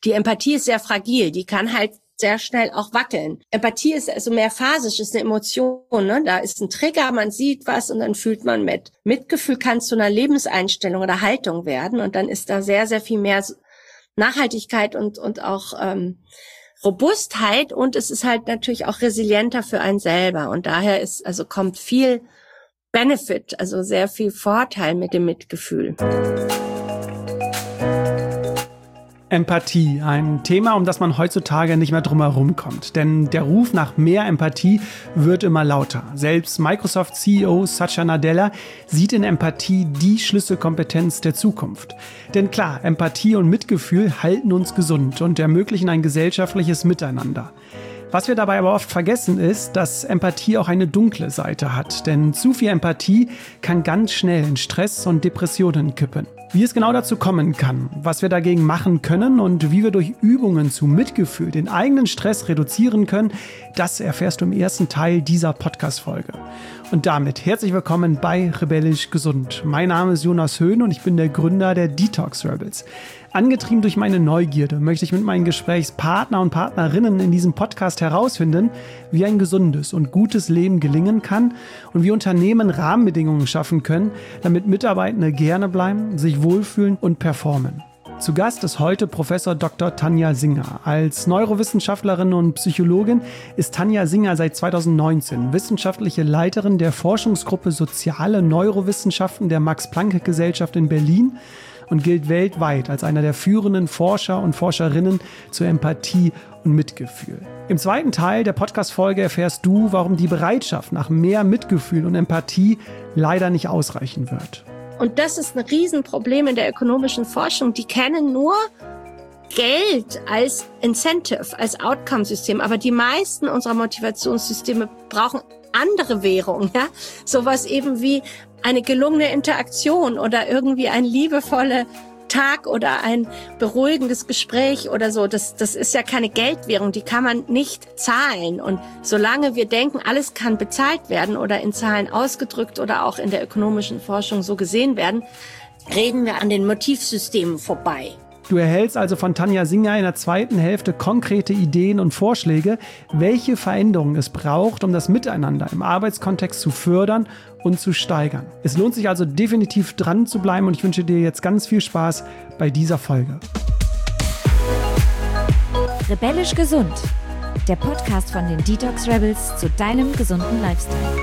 die Empathie ist sehr fragil, die kann halt sehr schnell auch wackeln. Empathie ist also mehrphasisch, ist eine Emotion, ne? Da ist ein Trigger, man sieht was und dann fühlt man mit. Mitgefühl kann zu einer Lebenseinstellung oder Haltung werden und dann ist da sehr, sehr viel mehr Nachhaltigkeit und auch Robustheit und es ist halt natürlich auch resilienter für einen selber und daher kommt viel Benefit, also sehr viel Vorteil mit dem Mitgefühl. Empathie, ein Thema, um das man heutzutage nicht mehr drum herum kommt. Denn der Ruf nach mehr Empathie wird immer lauter. Selbst Microsoft-CEO Satya Nadella sieht in Empathie die Schlüsselkompetenz der Zukunft. Denn klar, Empathie und Mitgefühl halten uns gesund und ermöglichen ein gesellschaftliches Miteinander. Was wir dabei aber oft vergessen ist, dass Empathie auch eine dunkle Seite hat. Denn zu viel Empathie kann ganz schnell in Stress und Depressionen kippen. Wie es genau dazu kommen kann, was wir dagegen machen können und wie wir durch Übungen zu Mitgefühl den eigenen Stress reduzieren können, das erfährst du im ersten Teil dieser Podcast-Folge. Und damit herzlich willkommen bei Rebellisch Gesund. Mein Name ist Jonas Höhn und ich bin der Gründer der Detox Rebels. Angetrieben durch meine Neugierde möchte ich mit meinen Gesprächspartner und Partnerinnen in diesem Podcast herausfinden, wie ein gesundes und gutes Leben gelingen kann und wie Unternehmen Rahmenbedingungen schaffen können, damit Mitarbeitende gerne bleiben, sich wohlfühlen und performen. Zu Gast ist heute Professor Dr. Tanja Singer. Als Neurowissenschaftlerin und Psychologin ist Tanja Singer seit 2019 wissenschaftliche Leiterin der Forschungsgruppe Soziale Neurowissenschaften der Max-Planck-Gesellschaft in Berlin und gilt weltweit als einer der führenden Forscher und Forscherinnen zur Empathie und Mitgefühl. Im zweiten Teil der Podcast-Folge erfährst du, warum die Bereitschaft nach mehr Mitgefühl und Empathie leider nicht ausreichen wird. Und das ist ein Riesenproblem in der ökonomischen Forschung. Die kennen nur Geld als Incentive, als Outcome-System. Aber die meisten unserer Motivationssysteme brauchen andere Währung, ja? Sowas eben wie eine gelungene Interaktion oder irgendwie ein liebevoller Tag oder ein beruhigendes Gespräch oder so. Das ist ja keine Geldwährung, die kann man nicht zahlen. Und solange wir denken, alles kann bezahlt werden oder in Zahlen ausgedrückt oder auch in der ökonomischen Forschung so gesehen werden, reden wir an den Motivsystemen vorbei. Du erhältst also von Tanja Singer in der zweiten Hälfte konkrete Ideen und Vorschläge, welche Veränderungen es braucht, um das Miteinander im Arbeitskontext zu fördern und zu steigern. Es lohnt sich also definitiv dran zu bleiben und ich wünsche dir jetzt ganz viel Spaß bei dieser Folge. Rebellisch gesund. Der Podcast von den Detox Rebels zu deinem gesunden Lifestyle.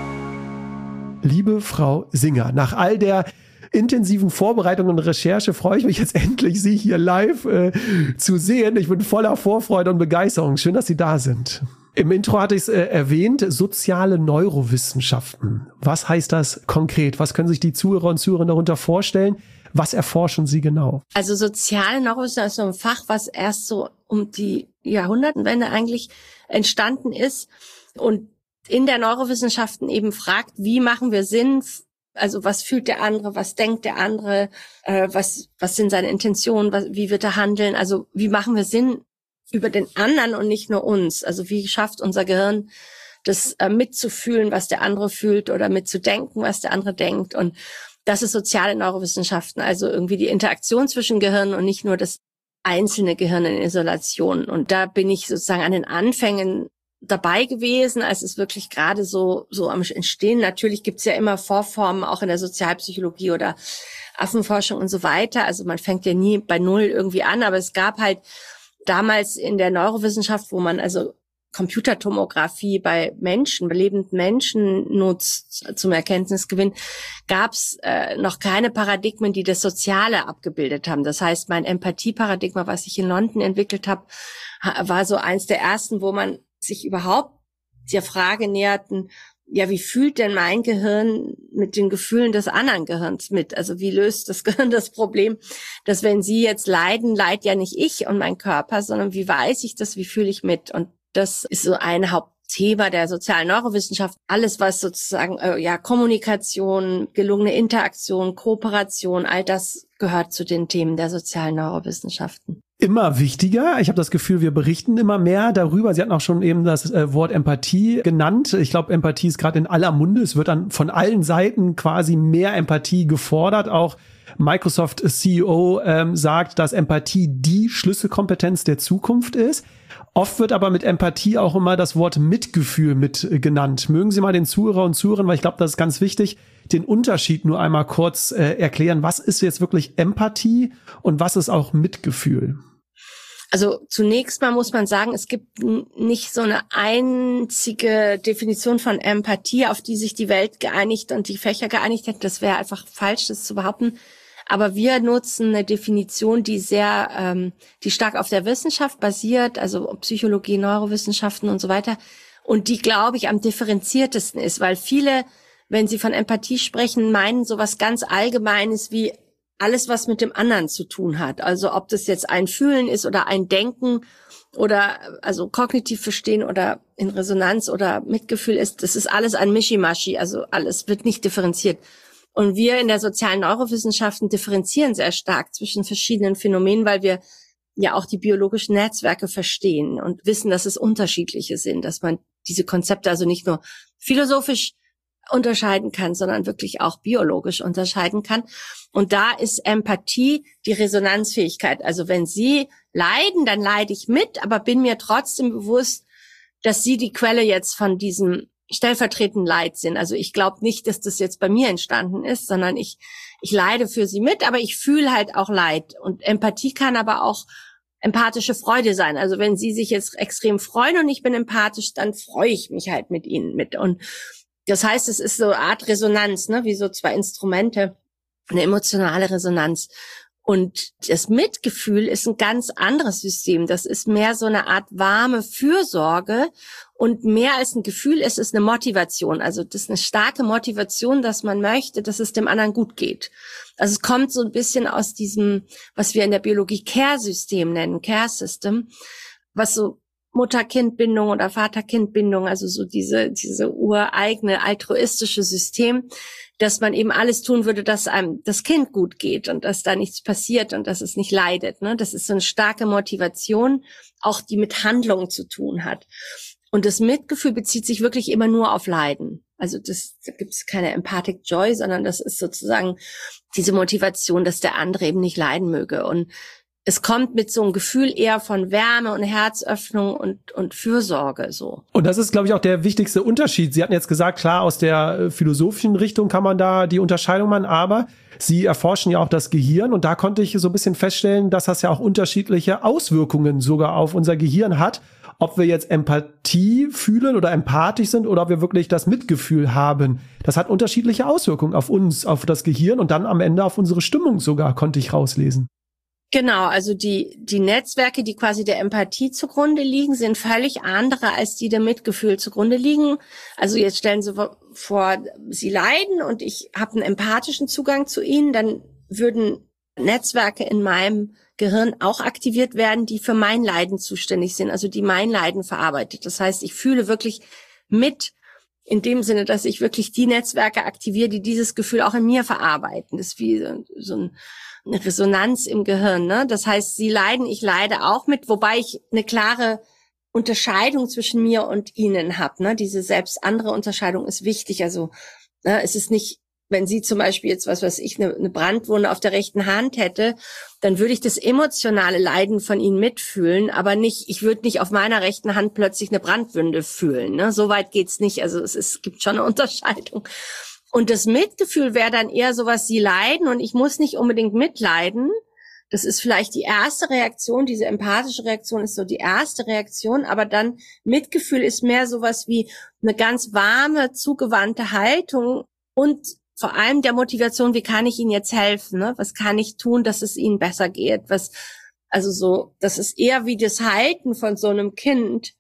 Liebe Frau Singer, nach all der intensiven Vorbereitung und Recherche freue ich mich jetzt endlich, Sie hier live zu sehen. Ich bin voller Vorfreude und Begeisterung. Schön, dass Sie da sind. Im Intro hatte ich es erwähnt, soziale Neurowissenschaften. Was heißt das konkret? Was können sich die Zuhörer und Zuhörerinnen darunter vorstellen? Was erforschen Sie genau? Also soziale Neurowissenschaften ist so ein Fach, was erst so um die Jahrhundertwende eigentlich entstanden ist und in der Neurowissenschaften eben fragt, wie machen wir Sinn. Also was fühlt der andere, was denkt der andere, was sind seine Intentionen, wie wird er handeln, also wie machen wir Sinn über den anderen und nicht nur uns, also wie schafft unser Gehirn das mitzufühlen, was der andere fühlt oder mitzudenken, was der andere denkt und das ist soziale Neurowissenschaften, also irgendwie die Interaktion zwischen Gehirn und nicht nur das einzelne Gehirn in Isolation und da bin ich sozusagen an den Anfängen dabei gewesen, als es wirklich gerade so am Entstehen. Natürlich gibt's ja immer Vorformen, auch in der Sozialpsychologie oder Affenforschung und so weiter. Also man fängt ja nie bei Null irgendwie an, aber es gab halt damals in der Neurowissenschaft, wo man also Computertomographie bei Menschen, bei lebenden Menschen nutzt zum Erkenntnisgewinn, gab's noch keine Paradigmen, die das Soziale abgebildet haben. Das heißt, mein Empathieparadigma, was ich in London entwickelt habe, war so eins der ersten, wo man sich überhaupt der Frage näherten, ja, wie fühlt denn mein Gehirn mit den Gefühlen des anderen Gehirns mit? Also wie löst das Gehirn das Problem, dass wenn Sie jetzt leiden, leid ja nicht ich und mein Körper, sondern wie weiß ich das, wie fühle ich mit? Und das ist so ein Hauptthema der sozialen Neurowissenschaft. Alles, was sozusagen Kommunikation, gelungene Interaktion, Kooperation, all das gehört zu den Themen der sozialen Neurowissenschaften. Immer wichtiger. Ich habe das Gefühl, wir berichten immer mehr darüber. Sie hatten auch schon eben das Wort Empathie genannt. Ich glaube, Empathie ist gerade in aller Munde. Es wird dann von allen Seiten quasi mehr Empathie gefordert, auch Microsoft CEO sagt, dass Empathie die Schlüsselkompetenz der Zukunft ist. Oft wird aber mit Empathie auch immer das Wort Mitgefühl mit genannt. Mögen Sie mal den Zuhörer und Zuhörern, weil ich glaube, das ist ganz wichtig, den Unterschied nur einmal kurz erklären. Was ist jetzt wirklich Empathie und was ist auch Mitgefühl? Also zunächst mal muss man sagen, es gibt nicht so eine einzige Definition von Empathie, auf die sich die Welt geeinigt und die Fächer geeinigt hätten. Das wäre einfach falsch, das zu behaupten. Aber wir nutzen eine Definition, die die stark auf der Wissenschaft basiert, also Psychologie, Neurowissenschaften und so weiter. Und die, glaube ich, am differenziertesten ist, weil viele, wenn sie von Empathie sprechen, meinen sowas ganz Allgemeines wie alles, was mit dem anderen zu tun hat. Also ob das jetzt ein Fühlen ist oder ein Denken oder also kognitiv verstehen oder in Resonanz oder Mitgefühl ist, das ist alles ein Mischimaschi, also alles wird nicht differenziert. Und wir in der sozialen Neurowissenschaften differenzieren sehr stark zwischen verschiedenen Phänomenen, weil wir ja auch die biologischen Netzwerke verstehen und wissen, dass es unterschiedliche sind, dass man diese Konzepte also nicht nur philosophisch unterscheiden kann, sondern wirklich auch biologisch unterscheiden kann. Und da ist Empathie die Resonanzfähigkeit. Also wenn Sie leiden, dann leide ich mit, aber bin mir trotzdem bewusst, dass Sie die Quelle jetzt von diesem stellvertretenden Leid sind. Also ich glaube nicht, dass das jetzt bei mir entstanden ist, sondern ich leide für Sie mit, aber ich fühle halt auch Leid. Und Empathie kann aber auch empathische Freude sein. Also wenn Sie sich jetzt extrem freuen und ich bin empathisch, dann freue ich mich halt mit Ihnen mit. Und das heißt, es ist so eine Art Resonanz, ne, wie so zwei Instrumente, eine emotionale Resonanz. Und das Mitgefühl ist ein ganz anderes System. Das ist mehr so eine Art warme Fürsorge und mehr als ein Gefühl ist es eine Motivation. Also das ist eine starke Motivation, dass man möchte, dass es dem anderen gut geht. Also es kommt so ein bisschen aus diesem, was wir in der Biologie Care-System nennen, Care-System, was so Mutter-Kind-Bindung oder Vater-Kind-Bindung, also so diese ureigene altruistische System, dass man eben alles tun würde, dass einem das Kind gut geht und dass da nichts passiert und dass es nicht leidet. Ne? Das ist so eine starke Motivation, auch die mit Handlungen zu tun hat. Und das Mitgefühl bezieht sich wirklich immer nur auf Leiden. Also da gibt es keine Empathic Joy, sondern das ist sozusagen diese Motivation, dass der andere eben nicht leiden möge. Und es kommt mit so einem Gefühl eher von Wärme und Herzöffnung und Fürsorge so. Und das ist, glaube ich, auch der wichtigste Unterschied. Sie hatten jetzt gesagt, klar, aus der philosophischen Richtung kann man da die Unterscheidung machen, aber Sie erforschen ja auch das Gehirn und da konnte ich so ein bisschen feststellen, dass das ja auch unterschiedliche Auswirkungen sogar auf unser Gehirn hat. Ob wir jetzt Empathie fühlen oder empathisch sind oder ob wir wirklich das Mitgefühl haben. Das hat unterschiedliche Auswirkungen auf uns, auf das Gehirn und dann am Ende auf unsere Stimmung sogar, konnte ich rauslesen. Genau, also die Netzwerke, die quasi der Empathie zugrunde liegen, sind völlig andere als die der Mitgefühl zugrunde liegen. Also jetzt stellen Sie vor, Sie leiden und ich habe einen empathischen Zugang zu Ihnen, dann würden Netzwerke in meinem Gehirn auch aktiviert werden, die für mein Leiden zuständig sind, also die mein Leiden verarbeitet. Das heißt, ich fühle wirklich mit in dem Sinne, dass ich wirklich die Netzwerke aktiviere, die dieses Gefühl auch in mir verarbeiten. Das ist wie so eine Resonanz im Gehirn, ne? Das heißt, Sie leiden, ich leide auch mit, wobei ich eine klare Unterscheidung zwischen mir und Ihnen habe, ne? Diese selbst andere Unterscheidung ist wichtig. Also, ne, es ist nicht, wenn Sie zum Beispiel jetzt, was weiß ich, eine Brandwunde auf der rechten Hand hätte, dann würde ich das emotionale Leiden von Ihnen mitfühlen, aber nicht, ich würde nicht auf meiner rechten Hand plötzlich eine Brandwunde fühlen, ne? So weit geht's nicht. Also es gibt schon eine Unterscheidung. Und das Mitgefühl wäre dann eher sowas, Sie leiden und ich muss nicht unbedingt mitleiden. Das ist vielleicht die erste Reaktion, diese empathische Reaktion ist so die erste Reaktion, aber dann Mitgefühl ist mehr sowas wie eine ganz warme, zugewandte Haltung und vor allem der Motivation, wie kann ich Ihnen jetzt helfen, ne? Was kann ich tun, dass es Ihnen besser geht? Also so, das ist eher wie das Halten von so einem Kind.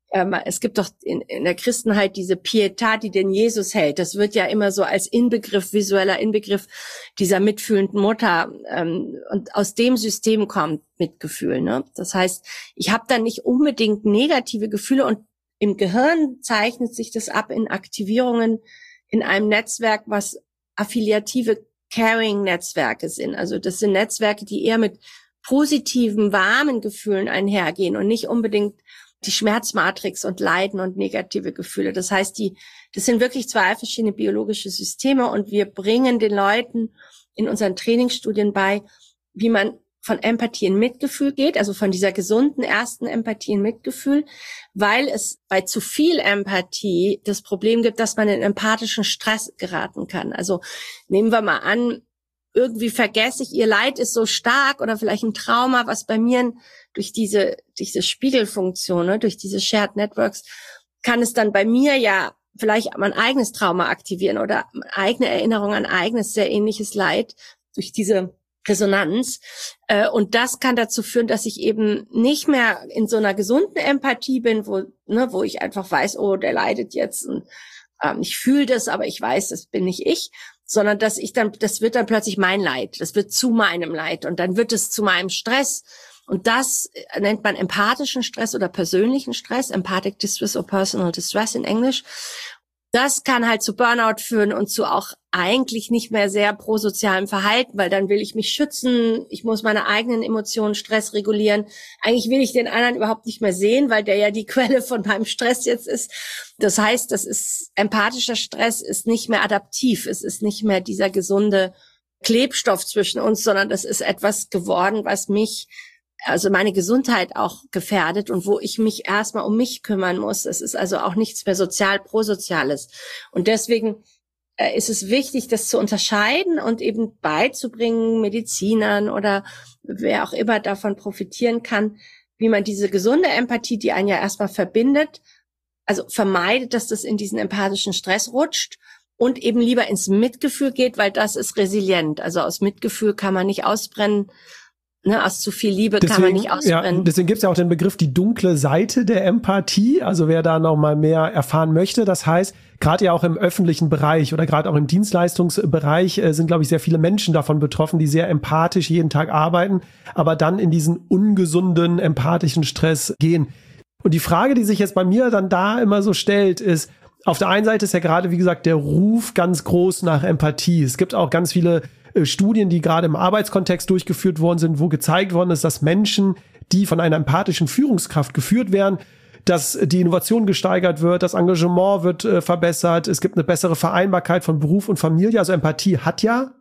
Es gibt doch in der Christenheit diese Pietà, die den Jesus hält. Das wird ja immer so als Inbegriff, visueller Inbegriff dieser mitfühlenden Mutter. Und aus dem System kommt Mitgefühl, ne? Das heißt, ich habe dann nicht unbedingt negative Gefühle und im Gehirn zeichnet sich das ab in Aktivierungen in einem Netzwerk, was affiliative Caring-Netzwerke sind. Also das sind Netzwerke, die eher mit positiven, warmen Gefühlen einhergehen und nicht unbedingt die Schmerzmatrix und Leiden und negative Gefühle. Das heißt, das sind wirklich zwei verschiedene biologische Systeme und wir bringen den Leuten in unseren Trainingsstudien bei, wie man von Empathie in Mitgefühl geht, also von dieser gesunden ersten Empathie in Mitgefühl, weil es bei zu viel Empathie das Problem gibt, dass man in empathischen Stress geraten kann. Also nehmen wir mal an, irgendwie vergesse ich, ihr Leid ist so stark oder vielleicht ein Trauma, was bei mir durch diese Spiegelfunktion, ne, durch diese Shared Networks, kann es dann bei mir ja vielleicht mein eigenes Trauma aktivieren oder eigene Erinnerung an eigenes, sehr ähnliches Leid durch diese Resonanz. Und das kann dazu führen, dass ich eben nicht mehr in so einer gesunden Empathie bin, wo ich einfach weiß, oh, der leidet jetzt und ich fühle das, aber ich weiß, das bin nicht ich, sondern das wird dann plötzlich mein Leid. Das wird zu meinem Leid und dann wird es zu meinem Stress. Und das nennt man empathischen Stress oder persönlichen Stress, Empathic Distress or Personal Distress in Englisch. Das kann halt zu Burnout führen und zu auch eigentlich nicht mehr sehr prosozialem Verhalten, weil dann will ich mich schützen, ich muss meine eigenen Emotionen, Stress regulieren. Eigentlich will ich den anderen überhaupt nicht mehr sehen, weil der ja die Quelle von meinem Stress jetzt ist. Das heißt, empathischer Stress ist nicht mehr adaptiv, es ist nicht mehr dieser gesunde Klebstoff zwischen uns, sondern das ist etwas geworden, was also meine Gesundheit auch gefährdet und wo ich mich erstmal um mich kümmern muss. Es ist also auch nichts mehr prosoziales. Und deswegen ist es wichtig, das zu unterscheiden und eben beizubringen, Medizinern oder wer auch immer davon profitieren kann, wie man diese gesunde Empathie, die einen ja erstmal verbindet, also vermeidet, dass das in diesen empathischen Stress rutscht und eben lieber ins Mitgefühl geht, weil das ist resilient. Also aus Mitgefühl kann man nicht ausbrennen. Ne, aus zu viel Liebe kann man nicht ausbrennen. Ja, deswegen gibt es ja auch den Begriff die dunkle Seite der Empathie. Also wer da noch mal mehr erfahren möchte, das heißt, gerade ja auch im öffentlichen Bereich oder gerade auch im Dienstleistungsbereich sind, glaube ich, sehr viele Menschen davon betroffen, die sehr empathisch jeden Tag arbeiten, aber dann in diesen ungesunden, empathischen Stress gehen. Und die Frage, die sich jetzt bei mir dann da immer so stellt, ist, auf der einen Seite ist ja gerade, wie gesagt, der Ruf ganz groß nach Empathie. Es gibt auch ganz viele Studien, die gerade im Arbeitskontext durchgeführt worden sind, wo gezeigt worden ist, dass Menschen, die von einer empathischen Führungskraft geführt werden, dass die Innovation gesteigert wird, das Engagement wird verbessert, es gibt eine bessere Vereinbarkeit von Beruf und Familie. Also Empathie hat ja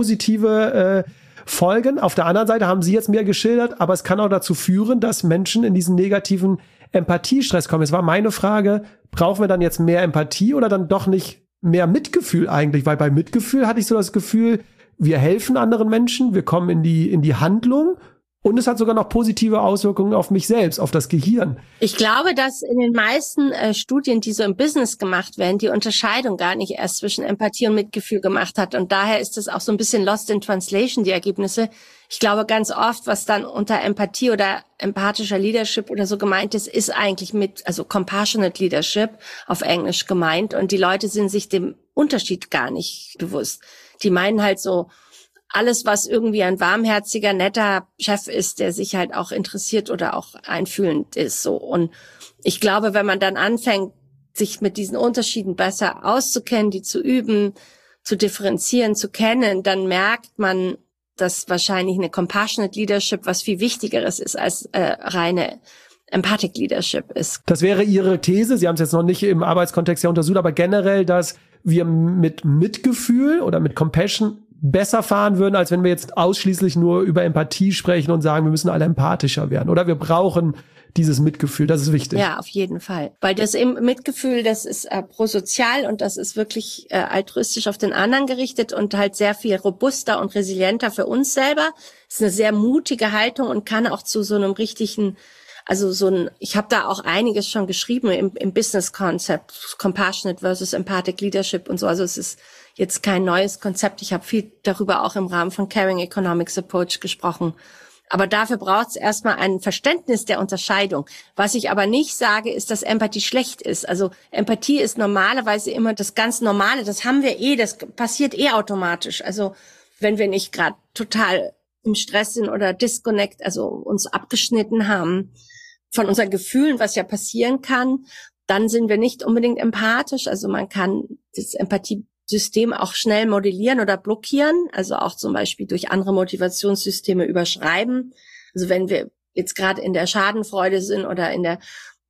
positive Folgen. Auf der anderen Seite haben Sie jetzt mehr geschildert, aber es kann auch dazu führen, dass Menschen in diesen negativen Empathiestress kommen. Es war meine Frage, brauchen wir dann jetzt mehr Empathie oder dann doch nicht mehr Mitgefühl eigentlich? Weil bei Mitgefühl hatte ich so das Gefühl, wir helfen anderen Menschen, wir kommen in die Handlung und es hat sogar noch positive Auswirkungen auf mich selbst, auf das Gehirn. Ich glaube, dass in den meisten Studien, die so im Business gemacht werden, die Unterscheidung gar nicht erst zwischen Empathie und Mitgefühl gemacht hat. Und daher ist es auch so ein bisschen lost in translation, die Ergebnisse. Ich glaube, ganz oft, was dann unter Empathie oder empathischer Leadership oder so gemeint ist eigentlich also compassionate leadership auf Englisch gemeint. Und die Leute sind sich dem Unterschied gar nicht bewusst. Die meinen halt so, alles, was irgendwie ein warmherziger, netter Chef ist, der sich halt auch interessiert oder auch einfühlend ist, so. Und ich glaube, wenn man dann anfängt, sich mit diesen Unterschieden besser auszukennen, die zu üben, zu differenzieren, zu kennen, dann merkt man, dass wahrscheinlich eine Compassionate Leadership was viel Wichtigeres ist als reine Empathic Leadership ist. Das wäre Ihre These, Sie haben es jetzt noch nicht im Arbeitskontext ja untersucht, aber generell, dass wir mit Mitgefühl oder mit Compassion besser fahren würden, als wenn wir jetzt ausschließlich nur über Empathie sprechen und sagen, wir müssen alle empathischer werden. Oder wir brauchen dieses Mitgefühl, das ist wichtig. Ja, auf jeden Fall. Weil das Mitgefühl, das ist prosozial und das ist wirklich altruistisch auf den anderen gerichtet und halt sehr viel robuster und resilienter für uns selber. Das ist eine sehr mutige Haltung und kann auch zu so einem richtigen, ich habe da auch einiges schon geschrieben im Business Concept, Compassionate versus Empathic Leadership und so. Also es ist jetzt kein neues Konzept. Ich habe viel darüber auch im Rahmen von Caring Economics Approach gesprochen. Aber dafür braucht es erstmal ein Verständnis der Unterscheidung. Was ich aber nicht sage, ist, dass Empathie schlecht ist. Also Empathie ist normalerweise immer das ganz Normale. Das haben wir das passiert automatisch. Also wenn wir nicht gerade total im Stress sind oder disconnect, also uns abgeschnitten haben von unseren Gefühlen, was ja passieren kann, dann sind wir nicht unbedingt empathisch. Also man kann das Empathiesystem auch schnell modellieren oder blockieren, also auch zum Beispiel durch andere Motivationssysteme überschreiben. Also wenn wir jetzt gerade in der Schadenfreude sind oder in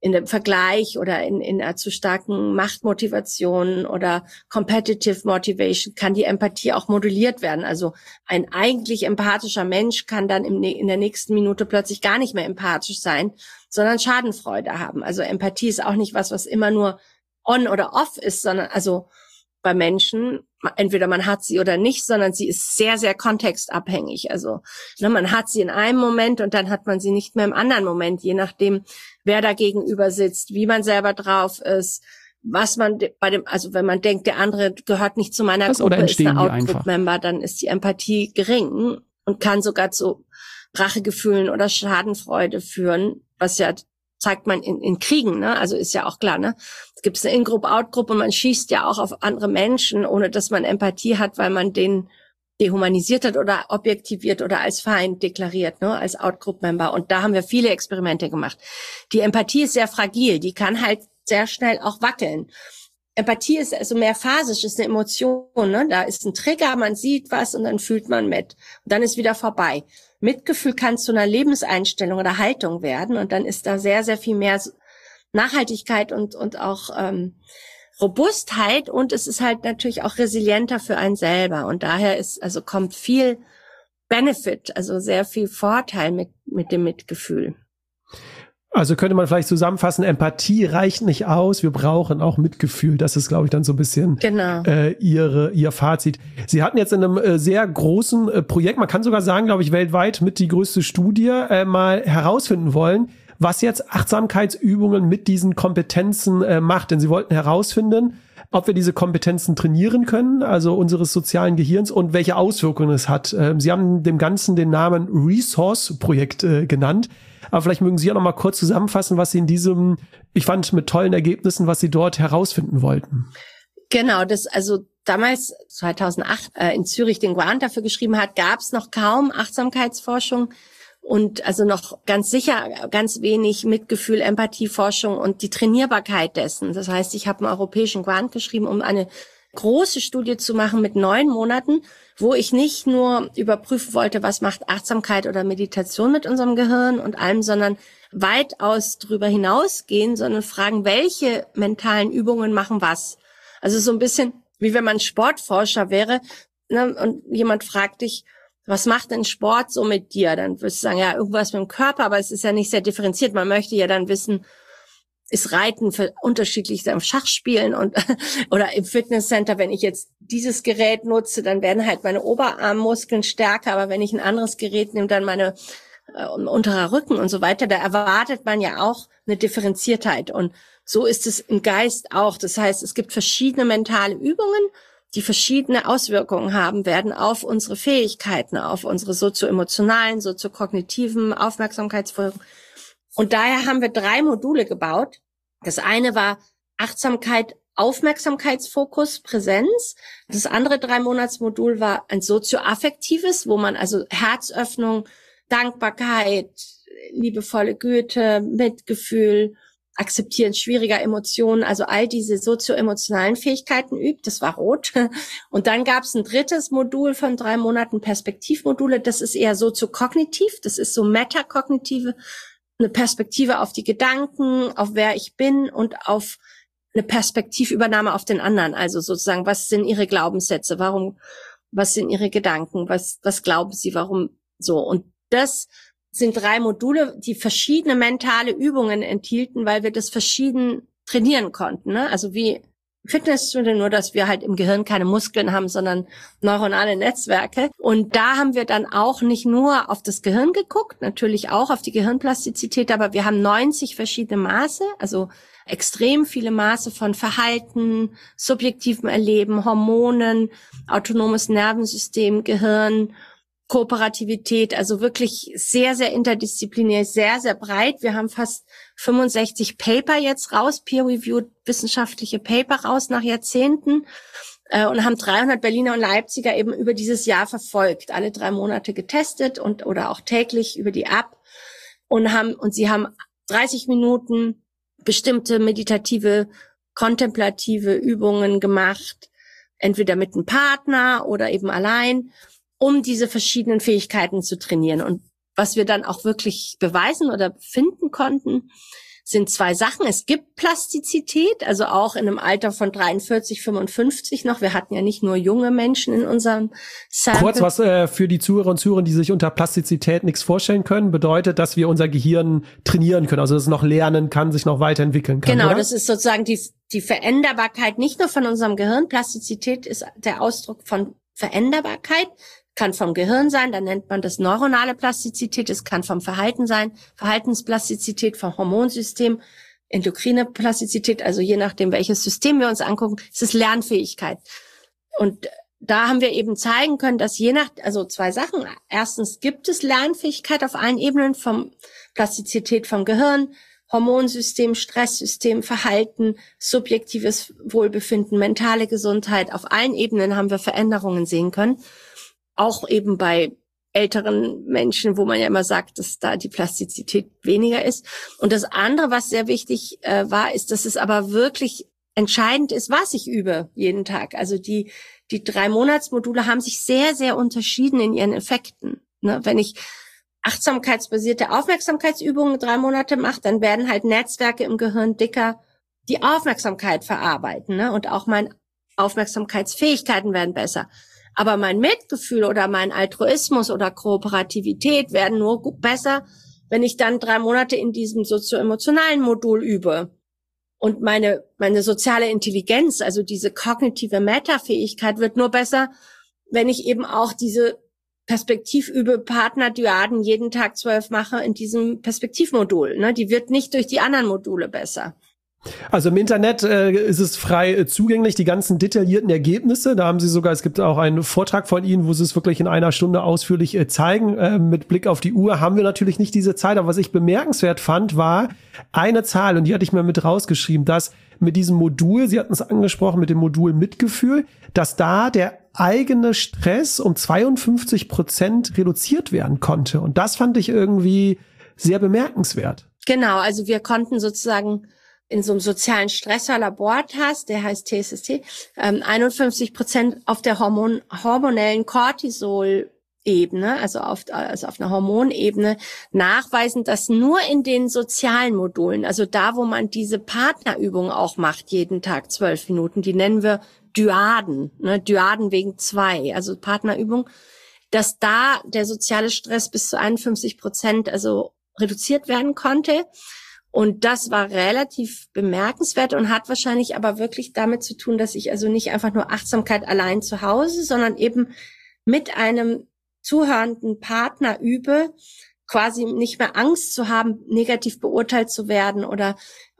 dem Vergleich oder in einer zu starken Machtmotivation oder Competitive Motivation kann die Empathie auch moduliert werden. Also ein eigentlich empathischer Mensch kann dann in der nächsten Minute plötzlich gar nicht mehr empathisch sein, sondern Schadenfreude haben. Also Empathie ist auch nicht was immer nur on oder off ist, sondern also bei Menschen, entweder man hat sie oder nicht, sondern sie ist sehr, sehr kontextabhängig. Also man hat sie in einem Moment und dann hat man sie nicht mehr im anderen Moment, je nachdem, wer da gegenüber sitzt, wie man selber drauf ist, was man also wenn man denkt, der andere gehört nicht zu meiner Gruppe, ist ein Out-Group-Member, dann ist die Empathie gering und kann sogar zu Rachegefühlen oder Schadenfreude führen, was ja zeigt man in Kriegen, ne? Also ist ja auch klar, ne? Es gibt eine In-Group, Out-Group und man schießt ja auch auf andere Menschen, ohne dass man Empathie hat, weil man den dehumanisiert hat oder objektiviert oder als Feind deklariert, ne? Als Out-Group-Member. Und da haben wir viele Experimente gemacht. Die Empathie ist sehr fragil, die kann halt sehr schnell auch wackeln. Empathie ist also mehrphasisch, ist eine Emotion, ne? Da ist ein Trigger, man sieht was und dann fühlt man mit. Und dann ist wieder vorbei. Mitgefühl kann zu einer Lebenseinstellung oder Haltung werden und dann ist da sehr, sehr viel mehr Nachhaltigkeit und auch Robustheit und es ist halt natürlich auch resilienter für einen selber und daher kommt viel Benefit, also sehr viel Vorteil mit dem Mitgefühl. Also könnte man vielleicht zusammenfassen, Empathie reicht nicht aus, wir brauchen auch Mitgefühl. Das ist, glaube ich, dann so ein bisschen ihr Fazit. Sie hatten jetzt in einem sehr großen Projekt, man kann sogar sagen, glaube ich, weltweit mit die größte Studie, mal herausfinden wollen, was jetzt Achtsamkeitsübungen mit diesen Kompetenzen macht. Denn Sie wollten herausfinden, ob wir diese Kompetenzen trainieren können, also unseres sozialen Gehirns und welche Auswirkungen es hat. Sie haben dem Ganzen den Namen Resource-Projekt genannt. Aber vielleicht mögen Sie auch noch mal kurz zusammenfassen, was Sie in diesem, ich fand mit tollen Ergebnissen, was Sie dort herausfinden wollten. Genau, damals 2008 in Zürich den Grant dafür geschrieben hat, gab es noch kaum Achtsamkeitsforschung und also noch ganz sicher ganz wenig Mitgefühl, Empathieforschung und die Trainierbarkeit dessen. Das heißt, ich habe einen europäischen Grant geschrieben, um eine große Studie zu machen mit 9 Monaten, wo ich nicht nur überprüfen wollte, was macht Achtsamkeit oder Meditation mit unserem Gehirn und allem, sondern weitaus drüber hinausgehen, sondern fragen, welche mentalen Übungen machen was. Also so ein bisschen, wie wenn man Sportforscher wäre, ne, und jemand fragt dich, was macht denn Sport so mit dir? Dann wirst du sagen, ja, irgendwas mit dem Körper, aber es ist ja nicht sehr differenziert. Man möchte ja dann wissen, ist Reiten für unterschiedlich am Schachspielen und oder im Fitnesscenter, wenn ich jetzt dieses Gerät nutze, dann werden halt meine Oberarmmuskeln stärker, aber wenn ich ein anderes Gerät nehme, dann meine unterer Rücken und so weiter, da erwartet man ja auch eine Differenziertheit und so ist es im Geist auch. Das heißt, es gibt verschiedene mentale Übungen, die verschiedene Auswirkungen haben werden auf unsere Fähigkeiten, auf unsere sozioemotionalen, soziokognitiven Aufmerksamkeitsfolgen. Und daher haben wir 3 Module gebaut. Das eine war Achtsamkeit, Aufmerksamkeitsfokus, Präsenz. Das andere 3-Monats-Modul war ein sozioaffektives, wo man also Herzöffnung, Dankbarkeit, liebevolle Güte, Mitgefühl, Akzeptieren schwieriger Emotionen, also all diese sozioemotionalen Fähigkeiten übt. Das war rot. Und dann gab es ein 3. Modul von 3 Monaten, Perspektivmodule. Das ist eher soziokognitiv. Das ist so metakognitive, eine Perspektive auf die Gedanken, auf wer ich bin und auf eine Perspektivübernahme auf den anderen. Also sozusagen, was sind Ihre Glaubenssätze? Was sind Ihre Gedanken? Was glauben Sie? Warum so? Und das sind 3 Module, die verschiedene mentale Übungen enthielten, weil wir das verschieden trainieren konnten, ne? Also wie Fitnessstudio, nur dass wir halt im Gehirn keine Muskeln haben, sondern neuronale Netzwerke. Und da haben wir dann auch nicht nur auf das Gehirn geguckt, natürlich auch auf die Gehirnplastizität, aber wir haben 90 verschiedene Maße, also extrem viele Maße von Verhalten, subjektivem Erleben, Hormonen, autonomes Nervensystem, Gehirn, Kooperativität, also wirklich sehr, sehr interdisziplinär, sehr, sehr breit. Wir haben fast 65 Paper jetzt raus, peer-reviewed wissenschaftliche Paper raus nach Jahrzehnten und haben 300 Berliner und Leipziger eben über dieses Jahr verfolgt, alle 3 Monate getestet oder auch täglich über die App und sie haben 30 Minuten bestimmte meditative, kontemplative Übungen gemacht, entweder mit einem Partner oder eben allein, um diese verschiedenen Fähigkeiten zu trainieren. Und was wir dann auch wirklich beweisen oder finden konnten, sind zwei Sachen. Es gibt Plastizität, also auch in einem Alter von 43, 55 noch. Wir hatten ja nicht nur junge Menschen in unserem Sample. Kurz was für die Zuhörer und Zuhörer, die sich unter Plastizität nichts vorstellen können, bedeutet, dass wir unser Gehirn trainieren können, also dass es noch lernen kann, sich noch weiterentwickeln kann. Genau, oder? Das ist sozusagen die Veränderbarkeit nicht nur von unserem Gehirn. Plastizität ist der Ausdruck von Veränderbarkeit. Kann vom Gehirn sein, dann nennt man das neuronale Plastizität. Es kann vom Verhalten sein, Verhaltensplastizität, vom Hormonsystem, endokrine Plastizität, also je nachdem, welches System wir uns angucken, ist es Lernfähigkeit. Und da haben wir eben zeigen können, dass also zwei Sachen. Erstens gibt es Lernfähigkeit auf allen Ebenen, vom Plastizität vom Gehirn, Hormonsystem, Stresssystem, Verhalten, subjektives Wohlbefinden, mentale Gesundheit. Auf allen Ebenen haben wir Veränderungen sehen können. Auch eben bei älteren Menschen, wo man ja immer sagt, dass da die Plastizität weniger ist. Und das andere, was sehr wichtig war, ist, dass es aber wirklich entscheidend ist, was ich übe jeden Tag. Also die 3-Monats-Module haben sich sehr, sehr unterschieden in ihren Effekten. Ne? Wenn ich achtsamkeitsbasierte Aufmerksamkeitsübungen 3 Monate mache, dann werden halt Netzwerke im Gehirn dicker, die Aufmerksamkeit verarbeiten. Ne? Und auch meine Aufmerksamkeitsfähigkeiten werden besser. Aber mein Mitgefühl oder mein Altruismus oder Kooperativität werden nur besser, wenn ich dann 3 Monate in diesem sozioemotionalen Modul übe. Und meine soziale Intelligenz, also diese kognitive Metafähigkeit, wird nur besser, wenn ich eben auch diese Perspektivübe Partnerdyaden jeden Tag 12 mache in diesem Perspektivmodul. Ne? Die wird nicht durch die anderen Module besser. Also im Internet ist es frei zugänglich, die ganzen detaillierten Ergebnisse. Da haben Sie sogar, es gibt auch einen Vortrag von Ihnen, wo Sie es wirklich in 1 Stunde ausführlich zeigen. Mit Blick auf die Uhr haben wir natürlich nicht diese Zeit. Aber was ich bemerkenswert fand, war eine Zahl, und die hatte ich mir mit rausgeschrieben, dass mit diesem Modul, Sie hatten es angesprochen, mit dem Modul Mitgefühl, dass da der eigene Stress um 52% reduziert werden konnte. Und das fand ich irgendwie sehr bemerkenswert. Genau, also wir konnten sozusagen in so einem sozialen Stressor-Labortest, der heißt TSST, 51% auf der hormonellen Cortisol-Ebene, also auf einer Hormonebene nachweisen, dass nur in den sozialen Modulen, also da, wo man diese Partnerübung auch macht, jeden Tag 12 Minuten, die nennen wir Dyaden, ne, Dyaden wegen 2, also Partnerübung, dass da der soziale Stress bis zu 51% also reduziert werden konnte. Und das war relativ bemerkenswert und hat wahrscheinlich aber wirklich damit zu tun, dass ich also nicht einfach nur Achtsamkeit allein zu Hause, sondern eben mit einem zuhörenden Partner übe, quasi nicht mehr Angst zu haben, negativ beurteilt zu werden oder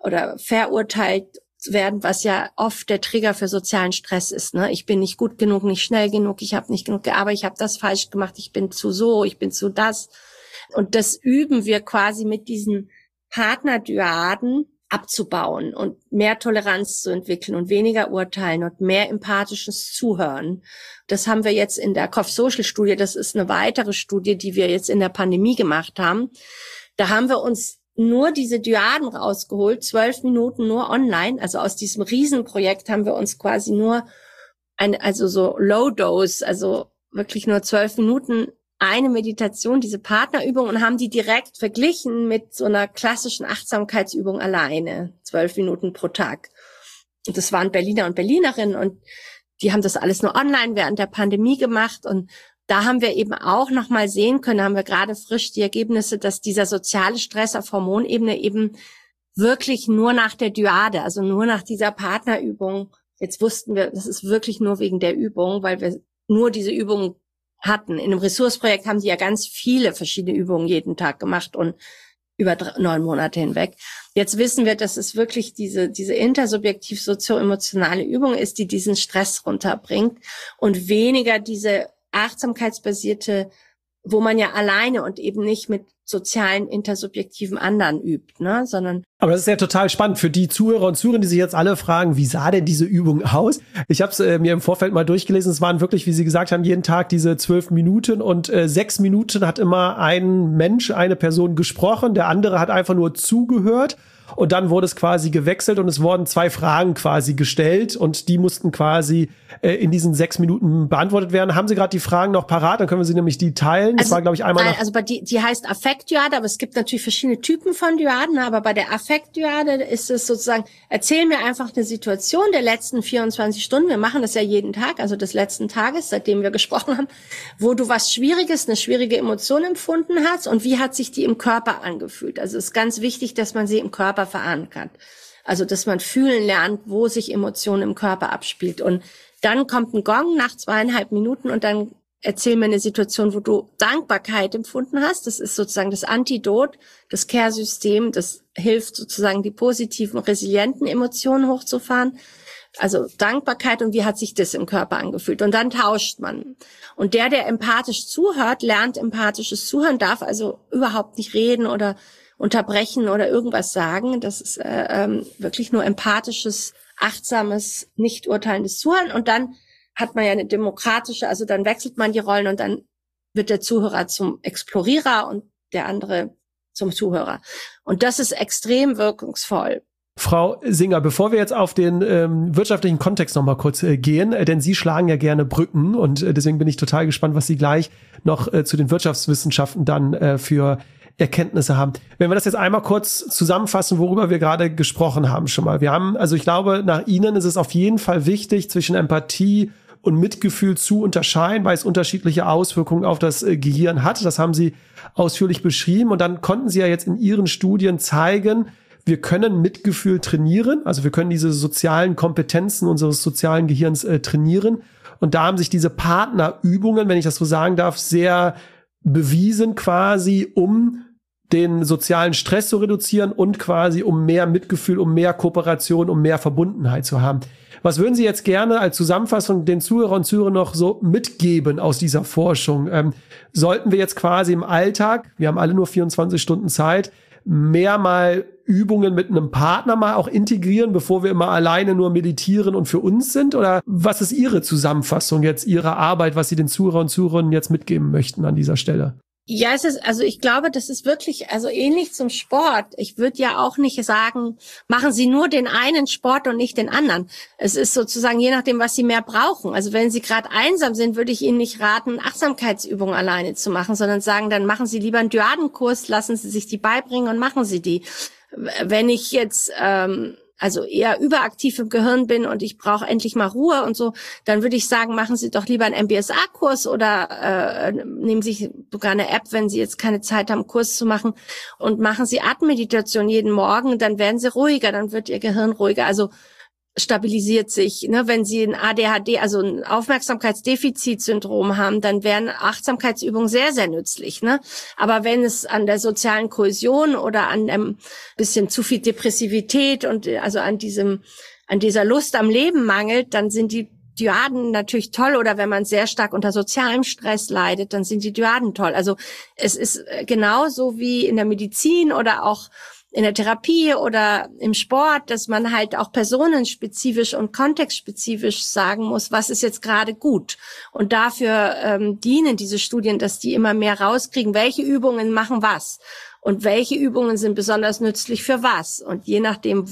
verurteilt zu werden, was ja oft der Trigger für sozialen Stress ist. Ne? Ich bin nicht gut genug, nicht schnell genug, ich habe nicht genug gearbeitet, ich habe das falsch gemacht, ich bin zu so, ich bin zu das. Und das üben wir quasi mit diesen Partnerdyaden abzubauen und mehr Toleranz zu entwickeln und weniger urteilen und mehr empathisches Zuhören. Das haben wir jetzt in der Kopf-Social-Studie, das ist eine weitere Studie, die wir jetzt in der Pandemie gemacht haben. Da haben wir uns nur diese Dyaden rausgeholt, 12 Minuten nur online. Also aus diesem Riesenprojekt haben wir uns quasi nur also so Low Dose, also wirklich nur 12 Minuten eine Meditation, diese Partnerübung, und haben die direkt verglichen mit so einer klassischen Achtsamkeitsübung alleine, 12 Minuten pro Tag. Und das waren Berliner und Berlinerinnen und die haben das alles nur online während der Pandemie gemacht. Und da haben wir eben auch nochmal sehen können, haben wir gerade frisch die Ergebnisse, dass dieser soziale Stress auf Hormonebene eben wirklich nur nach der Dyade, also nur nach dieser Partnerübung, jetzt wussten wir, das ist wirklich nur wegen der Übung, weil wir nur diese Übung hatten. In einem Ressourceprojekt haben sie ja ganz viele verschiedene Übungen jeden Tag gemacht und über 9 Monate hinweg. Jetzt wissen wir, dass es wirklich diese intersubjektiv sozioemotionale Übung ist, die diesen Stress runterbringt und weniger diese achtsamkeitsbasierte, wo man ja alleine und eben nicht mit sozialen, intersubjektiven anderen übt, ne, sondern. Aber das ist ja total spannend für die Zuhörer und Zuhörerinnen, die sich jetzt alle fragen, wie sah denn diese Übung aus? Ich habe es mir im Vorfeld mal durchgelesen. Es waren wirklich, wie Sie gesagt haben, jeden Tag diese 12 Minuten und 6 Minuten hat immer ein Mensch, eine Person gesprochen. Der andere hat einfach nur zugehört. und dann wurde es quasi gewechselt und es wurden 2 Fragen quasi gestellt und die mussten quasi in diesen 6 Minuten beantwortet werden. Haben Sie gerade die Fragen noch parat? Dann können wir sie nämlich die teilen. Das war, glaube ich, einmal die heißt Affektdyade, aber es gibt natürlich verschiedene Typen von Dyaden, aber bei der Affektdyade ist es sozusagen, erzähl mir einfach eine Situation der letzten 24 Stunden, wir machen das ja jeden Tag, also des letzten Tages, seitdem wir gesprochen haben, wo du was Schwieriges, eine schwierige Emotion empfunden hast und wie hat sich die im Körper angefühlt. Also es ist ganz wichtig, dass man sie im Körper verankert. Also dass man fühlen lernt, wo sich Emotionen im Körper abspielt. Und dann kommt ein Gong nach 2,5 Minuten und dann erzähl mir eine Situation, wo du Dankbarkeit empfunden hast. Das ist sozusagen das Antidot, das Care-System, das hilft sozusagen die positiven, resilienten Emotionen hochzufahren. Also Dankbarkeit und wie hat sich das im Körper angefühlt. Und dann tauscht man. Und der empathisch zuhört, lernt empathisches Zuhören, darf also überhaupt nicht reden oder unterbrechen oder irgendwas sagen. Das ist wirklich nur empathisches, achtsames, nicht urteilendes Zuhören. Und dann hat man ja eine demokratische, also dann wechselt man die Rollen und dann wird der Zuhörer zum Explorierer und der andere zum Zuhörer. Und das ist extrem wirkungsvoll. Frau Singer, bevor wir jetzt auf den wirtschaftlichen Kontext noch mal kurz gehen, denn Sie schlagen ja gerne Brücken und deswegen bin ich total gespannt, was Sie gleich noch zu den Wirtschaftswissenschaften dann für Erkenntnisse haben. Wenn wir das jetzt einmal kurz zusammenfassen, worüber wir gerade gesprochen haben schon mal. Wir haben, also ich glaube, nach Ihnen ist es auf jeden Fall wichtig, zwischen Empathie und Mitgefühl zu unterscheiden, weil es unterschiedliche Auswirkungen auf das Gehirn hat. Das haben Sie ausführlich beschrieben und dann konnten Sie ja jetzt in Ihren Studien zeigen, wir können Mitgefühl trainieren, also wir können diese sozialen Kompetenzen unseres sozialen Gehirns trainieren. Und da haben sich diese Partnerübungen, wenn ich das so sagen darf, sehr bewiesen quasi, um den sozialen Stress zu reduzieren und quasi um mehr Mitgefühl, um mehr Kooperation, um mehr Verbundenheit zu haben. Was würden Sie jetzt gerne als Zusammenfassung den Zuhörer und Zuhörern noch so mitgeben aus dieser Forschung? Sollten wir jetzt quasi im Alltag, wir haben alle nur 24 Stunden Zeit, mehr mal Übungen mit einem Partner mal auch integrieren, bevor wir immer alleine nur meditieren und für uns sind? Oder was ist Ihre Zusammenfassung jetzt, Ihre Arbeit, was Sie den Zuhörern und Zuhörerinnen jetzt mitgeben möchten an dieser Stelle? Ja, also ich glaube, das ist wirklich, also ähnlich zum Sport. Ich würde ja auch nicht sagen, machen Sie nur den einen Sport und nicht den anderen. Es ist sozusagen je nachdem, was Sie mehr brauchen. Also wenn Sie gerade einsam sind, würde ich Ihnen nicht raten, Achtsamkeitsübungen alleine zu machen, sondern sagen, dann machen Sie lieber einen Dyadenkurs, lassen Sie sich die beibringen und machen Sie die. Wenn ich jetzt also eher überaktiv im Gehirn bin und ich brauche endlich mal Ruhe und so, dann würde ich sagen, machen Sie doch lieber einen MBSA-Kurs oder nehmen Sie sogar eine App, wenn Sie jetzt keine Zeit haben, einen Kurs zu machen, und machen Sie Atemmeditation jeden Morgen, dann werden Sie ruhiger, dann wird Ihr Gehirn ruhiger, also stabilisiert sich. Ne? Wenn Sie ein ADHD, also ein Aufmerksamkeitsdefizitsyndrom haben, dann wären Achtsamkeitsübungen sehr, sehr nützlich. Ne? Aber wenn es an der sozialen Kohäsion oder an einem bisschen zu viel Depressivität und also an dieser Lust am Leben mangelt, dann sind die Dyaden natürlich toll, oder wenn man sehr stark unter sozialem Stress leidet, dann sind die Dyaden toll. Also es ist genauso wie in der Medizin oder auch in der Therapie oder im Sport, dass man halt auch personenspezifisch und kontextspezifisch sagen muss, was ist jetzt gerade gut. Und dafür dienen diese Studien, dass die immer mehr rauskriegen, welche Übungen machen was und welche Übungen sind besonders nützlich für was. Und je nachdem,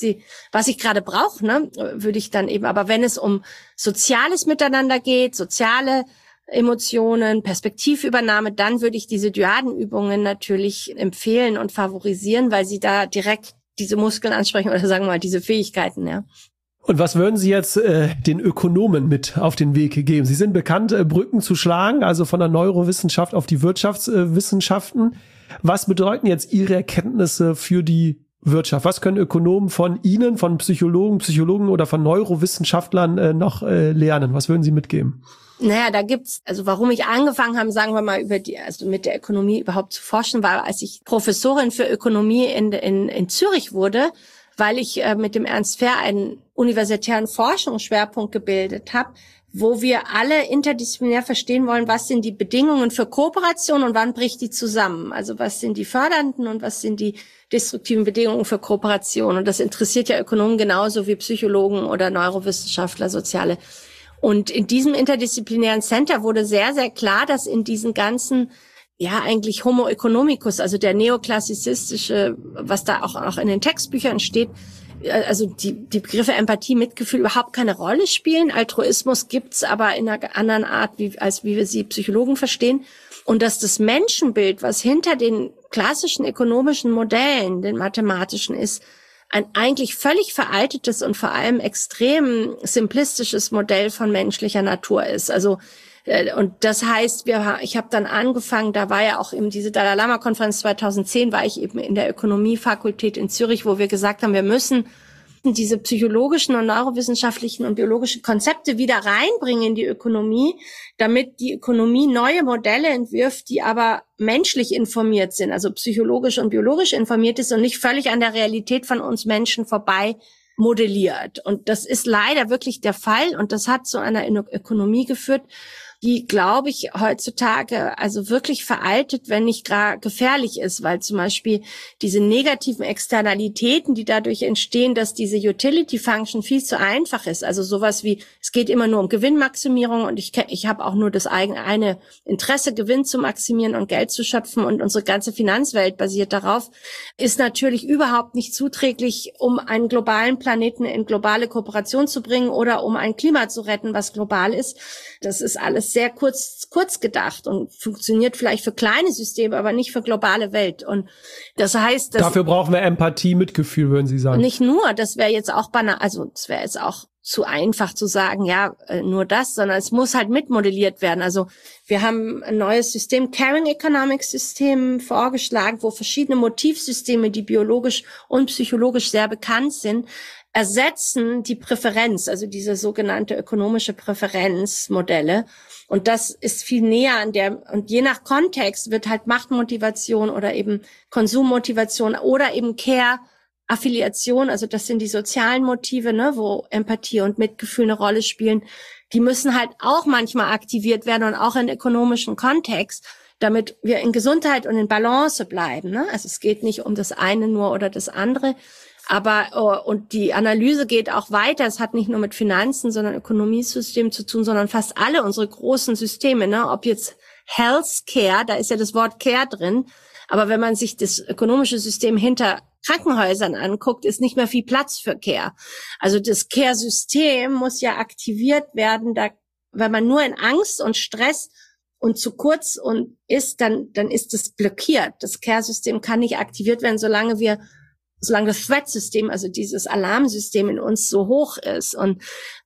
was ich gerade brauche, ne, würde ich dann eben, aber wenn es um soziales Miteinander geht, soziale Emotionen, Perspektivübernahme, dann würde ich diese Dyadenübungen natürlich empfehlen und favorisieren, weil sie da direkt diese Muskeln ansprechen oder sagen wir mal diese Fähigkeiten, ja. Und was würden Sie jetzt den Ökonomen mit auf den Weg geben? Sie sind bekannt, Brücken zu schlagen, also von der Neurowissenschaft auf die Wirtschaftswissenschaften. Was bedeuten jetzt Ihre Erkenntnisse für die Wirtschaft? Was können Ökonomen von Ihnen, von Psychologen oder von Neurowissenschaftlern noch lernen? Was würden Sie mitgeben? Naja, da gibt's, also warum ich angefangen habe, sagen wir mal, also mit der Ökonomie überhaupt zu forschen, war, als ich Professorin für Ökonomie in Zürich wurde, weil ich mit dem Ernst Fehr einen universitären Forschungsschwerpunkt gebildet habe, wo wir alle interdisziplinär verstehen wollen, was sind die Bedingungen für Kooperation und wann bricht die zusammen. Also was sind die fördernden und was sind die destruktiven Bedingungen für Kooperation. Und das interessiert ja Ökonomen genauso wie Psychologen oder Neurowissenschaftler, Soziale. Und in diesem interdisziplinären Center wurde sehr, sehr klar, dass in diesen ganzen eigentlich Homo economicus, also der neoklassizistische, was da auch in den Textbüchern steht, also die Begriffe Empathie, Mitgefühl überhaupt keine Rolle spielen. Altruismus gibt's aber in einer anderen Art, als wie wir sie Psychologen verstehen. Und dass das Menschenbild, was hinter den klassischen ökonomischen Modellen, den mathematischen ist, ein eigentlich völlig veraltetes und vor allem extrem simplistisches Modell von menschlicher Natur ist. Also und das heißt, ich habe dann angefangen, da war ja auch eben diese Dalai Lama Konferenz 2010, war ich eben in der Ökonomiefakultät in Zürich, wo wir gesagt haben, wir müssen diese psychologischen und neurowissenschaftlichen und biologischen Konzepte wieder reinbringen in die Ökonomie, damit die Ökonomie neue Modelle entwirft, die aber menschlich informiert sind, also psychologisch und biologisch informiert ist und nicht völlig an der Realität von uns Menschen vorbei modelliert. Und das ist leider wirklich der Fall und das hat zu einer Ökonomie geführt, die, glaube ich, heutzutage also wirklich veraltet, wenn nicht gar gefährlich ist, weil zum Beispiel diese negativen Externalitäten, die dadurch entstehen, dass diese Utility Function viel zu einfach ist. Also sowas wie, es geht immer nur um Gewinnmaximierung und ich habe auch nur das eine Interesse, Gewinn zu maximieren und Geld zu schöpfen und unsere ganze Finanzwelt basiert darauf, ist natürlich überhaupt nicht zuträglich, um einen globalen Planeten in globale Kooperation zu bringen oder um ein Klima zu retten, was global ist. Das ist alles sehr kurz gedacht und funktioniert vielleicht für kleine Systeme, aber nicht für globale Welt. Und das heißt, dafür brauchen wir Empathie, Mitgefühl, würden Sie sagen? Nicht nur, das wäre jetzt auch banal, also es wäre jetzt auch zu einfach zu sagen, ja, nur das, sondern es muss halt mitmodelliert werden. Also wir haben ein neues System, Caring Economics System, vorgeschlagen, wo verschiedene Motivsysteme, die biologisch und psychologisch sehr bekannt sind, ersetzen die Präferenz, also diese sogenannte ökonomische Präferenzmodelle. Und das ist viel näher an und je nach Kontext wird halt Machtmotivation oder eben Konsummotivation oder eben Care-Affiliation, also das sind die sozialen Motive, ne, wo Empathie und Mitgefühl eine Rolle spielen. Die müssen halt auch manchmal aktiviert werden und auch in ökonomischen Kontext, damit wir in Gesundheit und in Balance bleiben, ne? Also es geht nicht um das eine nur oder das andere. Aber und die Analyse geht auch weiter. Es hat nicht nur mit Finanzen, sondern Ökonomiesystemen zu tun, sondern fast alle unsere großen Systeme, ne? Ob jetzt Healthcare, da ist ja das Wort Care drin. Aber wenn man sich das ökonomische System hinter Krankenhäusern anguckt, ist nicht mehr viel Platz für Care. Also das Care-System muss ja aktiviert werden, wenn man nur in Angst und Stress und zu kurz ist, dann ist es blockiert. Das Care-System kann nicht aktiviert werden, solange das Threat-System, also dieses Alarmsystem in uns so hoch ist. Und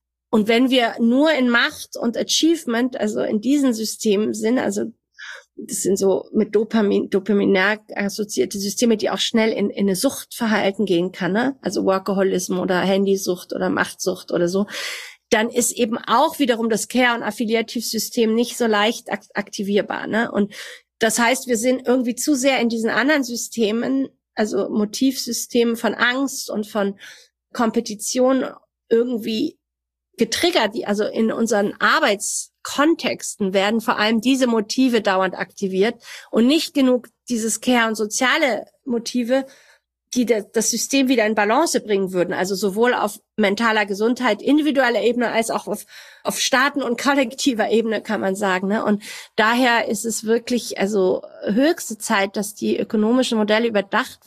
wenn wir nur in Macht und Achievement, also in diesen Systemen sind, also das sind so mit Dopaminär assoziierte Systeme, die auch schnell in eine Suchtverhalten gehen kann, ne? Also Workaholism oder Handysucht oder Machtsucht oder so, dann ist eben auch wiederum das Care- und Affiliativsystem nicht so leicht aktivierbar, ne? Und das heißt, wir sind irgendwie zu sehr in diesen anderen Systemen, also Motivsystemen von Angst und von Kompetition irgendwie getriggert, also in unseren Arbeitskontexten werden vor allem diese Motive dauernd aktiviert und nicht genug dieses Care- und soziale Motive, die das System wieder in Balance bringen würden. Also sowohl auf mentaler Gesundheit, individueller Ebene, als auch auf Staaten- und kollektiver Ebene, kann man sagen, ne? Und daher ist es wirklich, also höchste Zeit, dass die ökonomischen Modelle überdenkt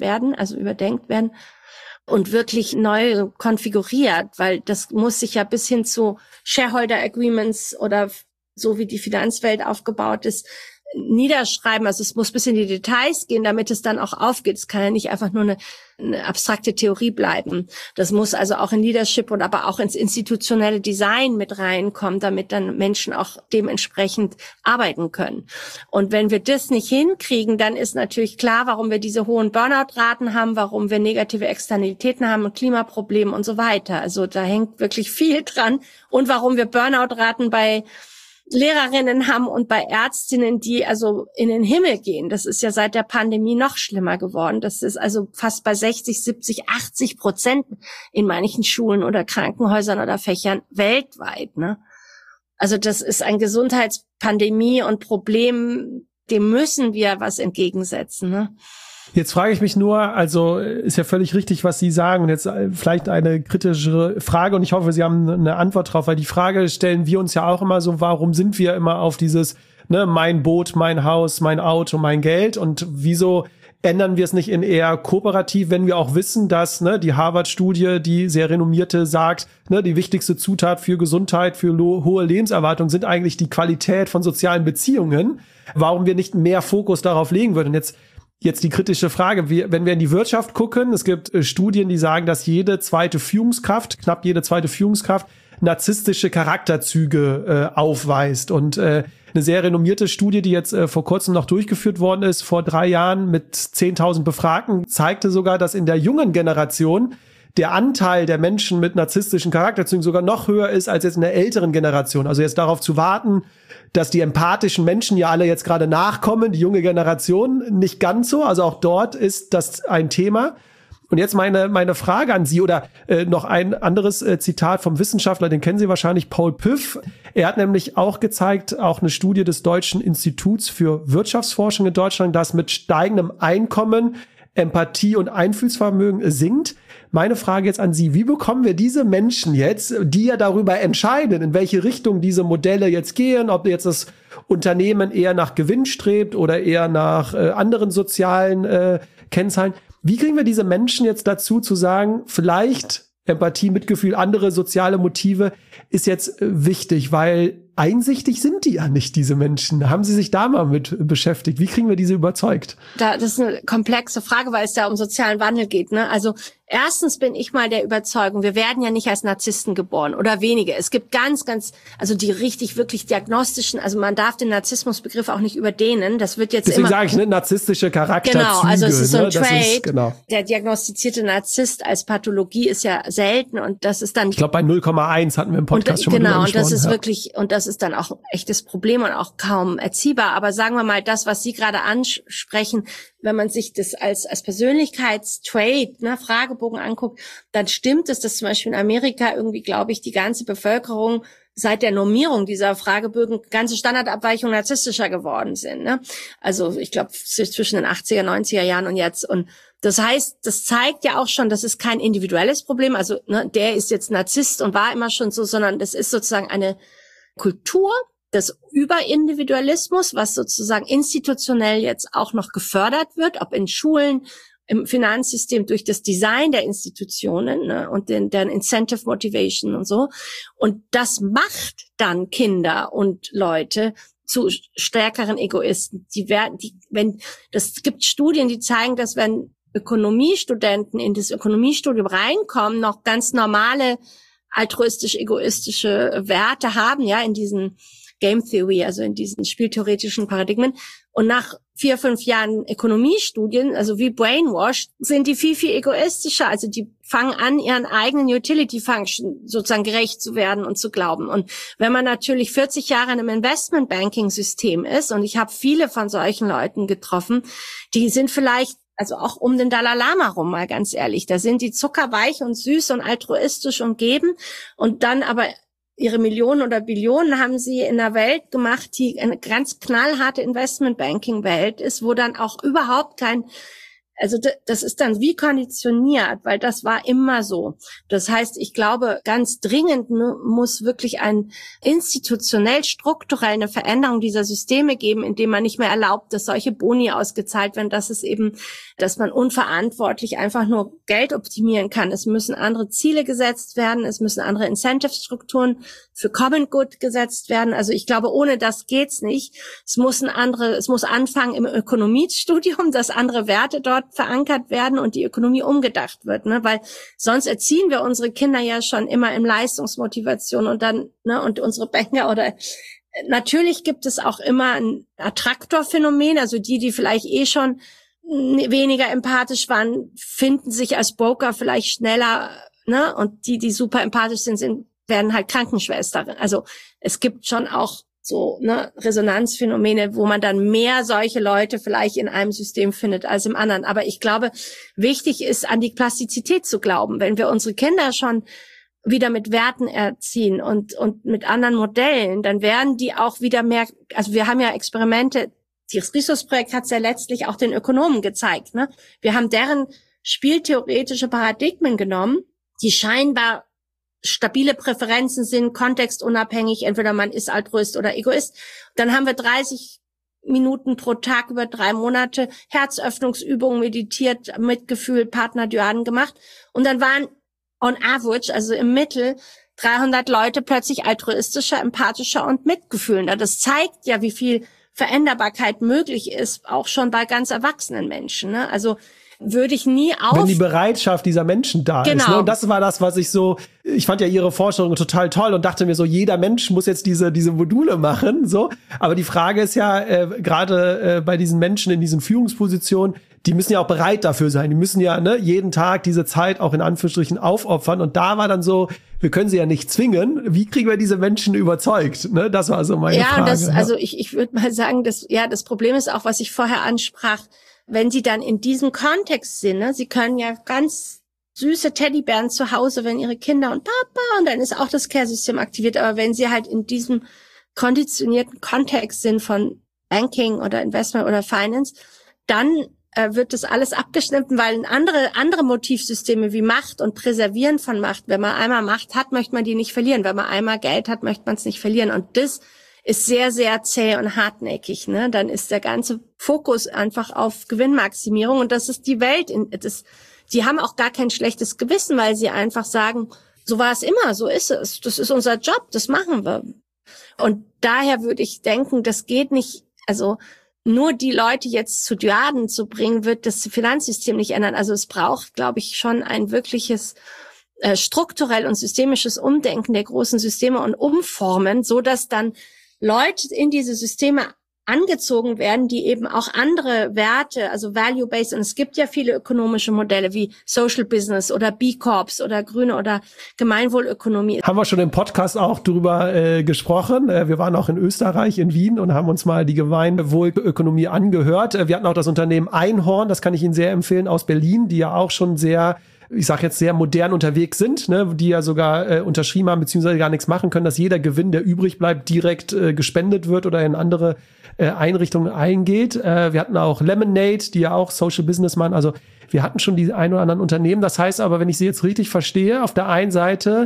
werden und wirklich neu konfiguriert, weil das muss sich ja bis hin zu Shareholder Agreements oder so wie die Finanzwelt aufgebaut ist, niederschreiben. Also es muss bis in die Details gehen, damit es dann auch aufgeht. Es kann ja nicht einfach nur eine abstrakte Theorie bleiben. Das muss also auch in Leadership und aber auch ins institutionelle Design mit reinkommen, damit dann Menschen auch dementsprechend arbeiten können. Und wenn wir das nicht hinkriegen, dann ist natürlich klar, warum wir diese hohen Burnout-Raten haben, warum wir negative Externalitäten haben und Klimaprobleme und so weiter. Also da hängt wirklich viel dran. Und warum wir Burnout-Raten bei Lehrerinnen haben und bei Ärztinnen, die also in den Himmel gehen. Das ist ja seit der Pandemie noch schlimmer geworden. Das ist also fast bei 60, 70, 80% in manchen Schulen oder Krankenhäusern oder Fächern weltweit, ne? Also das ist ein Gesundheitspandemie und Problem, dem müssen wir was entgegensetzen, ne? Jetzt frage ich mich nur, also ist ja völlig richtig, was Sie sagen. Und jetzt vielleicht eine kritischere Frage und ich hoffe, Sie haben eine Antwort drauf, weil die Frage stellen wir uns ja auch immer so, warum sind wir immer auf dieses ne, mein Boot, mein Haus, mein Auto, mein Geld. Und wieso ändern wir es nicht in eher kooperativ, wenn wir auch wissen, dass die Harvard-Studie, die sehr renommierte, sagt, die wichtigste Zutat für Gesundheit, für hohe Lebenserwartung sind eigentlich die Qualität von sozialen Beziehungen. Warum wir nicht mehr Fokus darauf legen würden? Und jetzt die kritische Frage, wenn wir in die Wirtschaft gucken, es gibt Studien, die sagen, dass knapp jede zweite Führungskraft narzisstische Charakterzüge aufweist. Und eine sehr renommierte Studie, die jetzt vor kurzem noch durchgeführt worden ist, vor 3 Jahren mit 10.000 Befragten, zeigte sogar, dass in der jungen Generation der Anteil der Menschen mit narzisstischen Charakterzügen sogar noch höher ist als jetzt in der älteren Generation. Also jetzt darauf zu warten, dass die empathischen Menschen ja alle jetzt gerade nachkommen, die junge Generation nicht ganz so. Also auch dort ist das ein Thema. Und jetzt meine Frage an Sie oder noch ein anderes Zitat vom Wissenschaftler, den kennen Sie wahrscheinlich, Paul Piff. Er hat nämlich auch gezeigt, auch eine Studie des Deutschen Instituts für Wirtschaftsforschung in Deutschland, dass mit steigendem Einkommen Empathie und Einfühlsvermögen sinkt. Meine Frage jetzt an Sie, wie bekommen wir diese Menschen jetzt, die ja darüber entscheiden, in welche Richtung diese Modelle jetzt gehen, ob jetzt das Unternehmen eher nach Gewinn strebt oder eher nach anderen sozialen Kennzahlen, wie kriegen wir diese Menschen jetzt dazu zu sagen, vielleicht Empathie, Mitgefühl, andere soziale Motive ist jetzt wichtig, weil einsichtig sind die ja nicht, diese Menschen. Haben Sie sich da mal mit beschäftigt? Wie kriegen wir diese überzeugt? Das ist eine komplexe Frage, weil es da um sozialen Wandel geht, ne? Also erstens bin ich mal der Überzeugung, wir werden ja nicht als Narzissten geboren oder wenige. Es gibt also die wirklich diagnostischen, also man darf den Narzissmusbegriff auch nicht überdehnen. Das wird jetzt deswegen sage ich, narzisstische Charakterzüge. Genau, also es ist so ein Trait. Genau. Der diagnostizierte Narzisst als Pathologie ist ja selten und das ist dann... Ich glaube, bei 0,1 hatten wir im Podcast schon mal Genau, und das ist wirklich, und das ist dann auch ein echtes Problem und auch kaum erziehbar. Aber sagen wir mal, das, was Sie gerade ansprechen, wenn man sich das als Persönlichkeitstrait, Fragebogen anguckt, dann stimmt es, dass zum Beispiel in Amerika irgendwie, glaube ich, die ganze Bevölkerung seit der Normierung dieser Fragebögen ganze Standardabweichungen narzisstischer geworden sind. Ne? Also ich glaube zwischen den 80er, 90er Jahren und jetzt. Und das heißt, das zeigt ja auch schon, das ist kein individuelles Problem. Also der ist jetzt Narzisst und war immer schon so, sondern das ist sozusagen eine Kultur des Überindividualismus, was sozusagen institutionell jetzt auch noch gefördert wird, ob in Schulen, im Finanzsystem durch das Design der Institutionen und deren Incentive Motivation und so. Und das macht dann Kinder und Leute zu stärkeren Egoisten. Es gibt Studien, die zeigen, dass wenn Ökonomiestudenten in das Ökonomiestudium reinkommen, noch ganz normale altruistisch-egoistische Werte haben, ja, in diesen Game Theory, also in diesen spieltheoretischen Paradigmen. Und nach 4-5 Jahren Ökonomiestudien, also wie Brainwash, sind die viel, viel egoistischer. Also die fangen an, ihren eigenen Utility Function sozusagen gerecht zu werden und zu glauben. Und wenn man natürlich 40 Jahre in einem Investment-Banking-System ist, und ich habe viele von solchen Leuten getroffen, die sind vielleicht, also auch um den Dalai Lama rum, mal ganz ehrlich, da sind die zuckerweich und süß und altruistisch und geben und dann aber ihre Millionen oder Billionen haben sie in einer Welt gemacht, die eine ganz knallharte Investment-Banking-Welt ist, wo dann auch überhaupt also das ist dann wie konditioniert, weil das war immer so. Das heißt, ich glaube, ganz dringend muss wirklich institutionell, strukturell eine Veränderung dieser Systeme geben, indem man nicht mehr erlaubt, dass solche Boni ausgezahlt werden, dass man unverantwortlich einfach nur Geld optimieren kann. Es müssen andere Ziele gesetzt werden, es müssen andere Incentive-Strukturen für Common Good gesetzt werden. Also ich glaube, ohne das geht's nicht. Es muss anfangen im Ökonomiestudium, dass andere Werte dort verankert werden und die Ökonomie umgedacht wird, weil sonst erziehen wir unsere Kinder ja schon immer in Leistungsmotivation und dann, und unsere Banker oder natürlich gibt es auch immer ein Attraktorphänomen, also die vielleicht schon weniger empathisch waren, finden sich als Broker vielleicht schneller, und die super empathisch sind, werden halt Krankenschwestern. Also es gibt schon auch so Resonanzphänomene, wo man dann mehr solche Leute vielleicht in einem System findet als im anderen. Aber ich glaube, wichtig ist, an die Plastizität zu glauben. Wenn wir unsere Kinder schon wieder mit Werten erziehen und mit anderen Modellen, dann werden die auch wieder mehr, also wir haben ja Experimente, das Risos-Projekt hat es ja letztlich auch den Ökonomen gezeigt. Wir haben deren spieltheoretische Paradigmen genommen, die scheinbar stabile Präferenzen sind, kontextunabhängig, entweder man ist Altruist oder Egoist. Dann haben wir 30 Minuten pro Tag über 3 Monate Herzöffnungsübungen meditiert, Mitgefühl, Partnerdyaden gemacht. Und dann waren on average, also im Mittel, 300 Leute plötzlich altruistischer, empathischer und mitgefühlender. Das zeigt ja, wie viel Veränderbarkeit möglich ist, auch schon bei ganz erwachsenen Menschen. Ne? Also würde ich nie wenn die Bereitschaft dieser Menschen da ist. Ne? Und das war das, was ich fand ja ihre Vorstellung total toll und dachte mir so, jeder Mensch muss jetzt diese Module machen. So, aber die Frage ist ja, gerade bei diesen Menschen in diesen Führungspositionen, die müssen ja auch bereit dafür sein. Die müssen ja jeden Tag diese Zeit auch in Anführungsstrichen aufopfern. Und da war dann so, wir können sie ja nicht zwingen. Wie kriegen wir diese Menschen überzeugt? Ne? Das war so meine Frage. Also ich würde mal sagen, das Problem ist auch, was ich vorher ansprach, wenn sie dann in diesem Kontext sind, ne, sie können ja ganz süße Teddybären zu Hause, wenn ihre Kinder und Papa, und dann ist auch das Care-System aktiviert. Aber wenn sie halt in diesem konditionierten Kontext sind von Banking oder Investment oder Finance, dann wird das alles abgeschnitten, weil andere Motivsysteme wie Macht und Präservieren von Macht, wenn man einmal Macht hat, möchte man die nicht verlieren. Wenn man einmal Geld hat, möchte man es nicht verlieren. Und das ist sehr, sehr zäh und hartnäckig. Ne? Dann ist der ganze Fokus einfach auf Gewinnmaximierung. Und das ist die Welt. Die haben auch gar kein schlechtes Gewissen, weil sie einfach sagen, so war es immer, so ist es. Das ist unser Job, das machen wir. Und daher würde ich denken, das geht nicht, also nur die Leute jetzt zu Dyaden zu bringen, wird das Finanzsystem nicht ändern. Also es braucht, glaube ich, schon ein wirkliches strukturell und systemisches Umdenken der großen Systeme und Umformen, so dass dann Leute in diese Systeme angezogen werden, die eben auch andere Werte, also value-based, und es gibt ja viele ökonomische Modelle wie Social Business oder B-Corps oder Grüne oder Gemeinwohlökonomie. Haben wir schon im Podcast auch drüber gesprochen. Wir waren auch in Österreich, in Wien, und haben uns mal die Gemeinwohlökonomie angehört. Wir hatten auch das Unternehmen Einhorn, das kann ich Ihnen sehr empfehlen, aus Berlin, die ja auch schon sehr, ich sage jetzt, sehr modern unterwegs sind, ne, die ja sogar unterschrieben haben, beziehungsweise gar nichts machen können, dass jeder Gewinn, der übrig bleibt, direkt gespendet wird oder in andere Einrichtungen eingeht. Wir hatten auch Lemonade, die ja auch Social Business machen. Also wir hatten schon die ein oder anderen Unternehmen. Das heißt aber, wenn ich sie jetzt richtig verstehe, auf der einen Seite,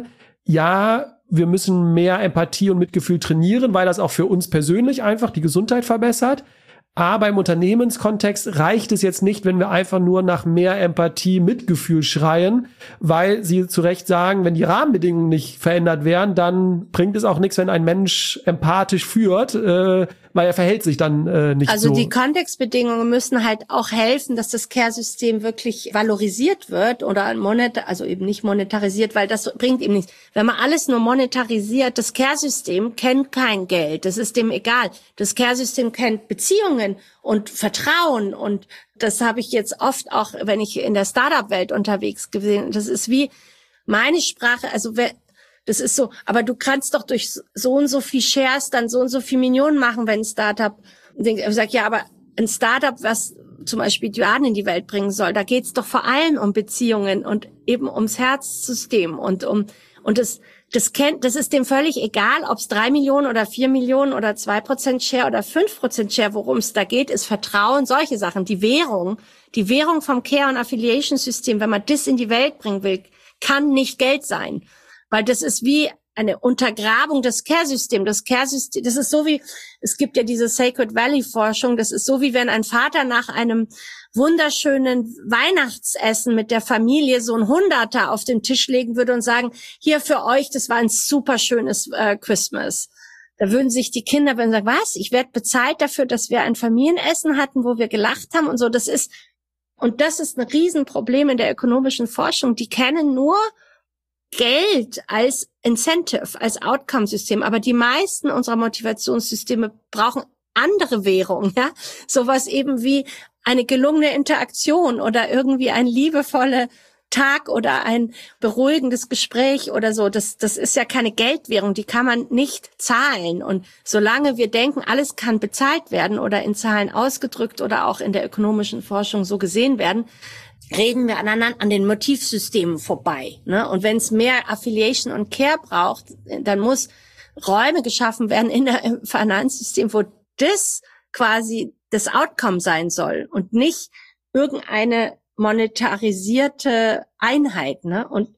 ja, wir müssen mehr Empathie und Mitgefühl trainieren, weil das auch für uns persönlich einfach die Gesundheit verbessert. Aber im Unternehmenskontext reicht es jetzt nicht, wenn wir einfach nur nach mehr Empathie, Mitgefühl schreien, weil Sie zu Recht sagen, wenn die Rahmenbedingungen nicht verändert werden, dann bringt es auch nichts, wenn ein Mensch empathisch führt, weil er verhält sich dann nicht so. Also die Kontextbedingungen müssen halt auch helfen, dass das Care-System wirklich valorisiert wird oder also eben nicht monetarisiert, weil das bringt ihm nichts. Wenn man alles nur monetarisiert, das Care-System kennt kein Geld, das ist dem egal. Das Care-System kennt Beziehungen und Vertrauen, und das habe ich jetzt oft auch, wenn ich in der Startup-Welt unterwegs gesehen. Das ist wie meine Sprache, also das ist so, aber du kannst doch durch so und so viel Shares dann so und so viel Millionen machen, wenn ein Startup denkt. Ich sage, ja, aber ein Startup, was zum Beispiel Dyaden in die Welt bringen soll, da geht's doch vor allem um Beziehungen und eben ums Herzsystem und das ist dem völlig egal, ob es 3 Millionen oder 4 Millionen oder 2% Share oder 5% Share, worum es da geht, ist Vertrauen, solche Sachen. Die Währung vom Care- und Affiliation-System, wenn man das in die Welt bringen will, kann nicht Geld sein. Weil das ist wie eine Untergrabung des Care-Systems. Das Care-System, das ist so wie, es gibt ja diese Sacred Valley-Forschung, das ist so wie wenn ein Vater nach einem wunderschönen Weihnachtsessen mit der Familie so ein Hunderter auf den Tisch legen würde und sagen, hier für euch, das war ein super schönes Christmas. Da würden sich die Kinder sagen, was? Ich werde bezahlt dafür, dass wir ein Familienessen hatten, wo wir gelacht haben und so. Das ist ein Riesenproblem in der ökonomischen Forschung. Die kennen nur Geld als Incentive, als Outcome-System. Aber die meisten unserer Motivationssysteme brauchen andere Währung, ja. Sowas eben wie eine gelungene Interaktion oder irgendwie ein liebevoller Tag oder ein beruhigendes Gespräch oder so. Das ist ja keine Geldwährung, die kann man nicht zahlen. Und solange wir denken, alles kann bezahlt werden oder in Zahlen ausgedrückt oder auch in der ökonomischen Forschung so gesehen werden, reden wir aneinander an den Motivsystemen vorbei. Ne? Und wenn es mehr Affiliation und Care braucht, dann muss Räume geschaffen werden im Finanzsystem, wo das quasi das Outcome sein soll und nicht irgendeine monetarisierte Einheit. Ne? Und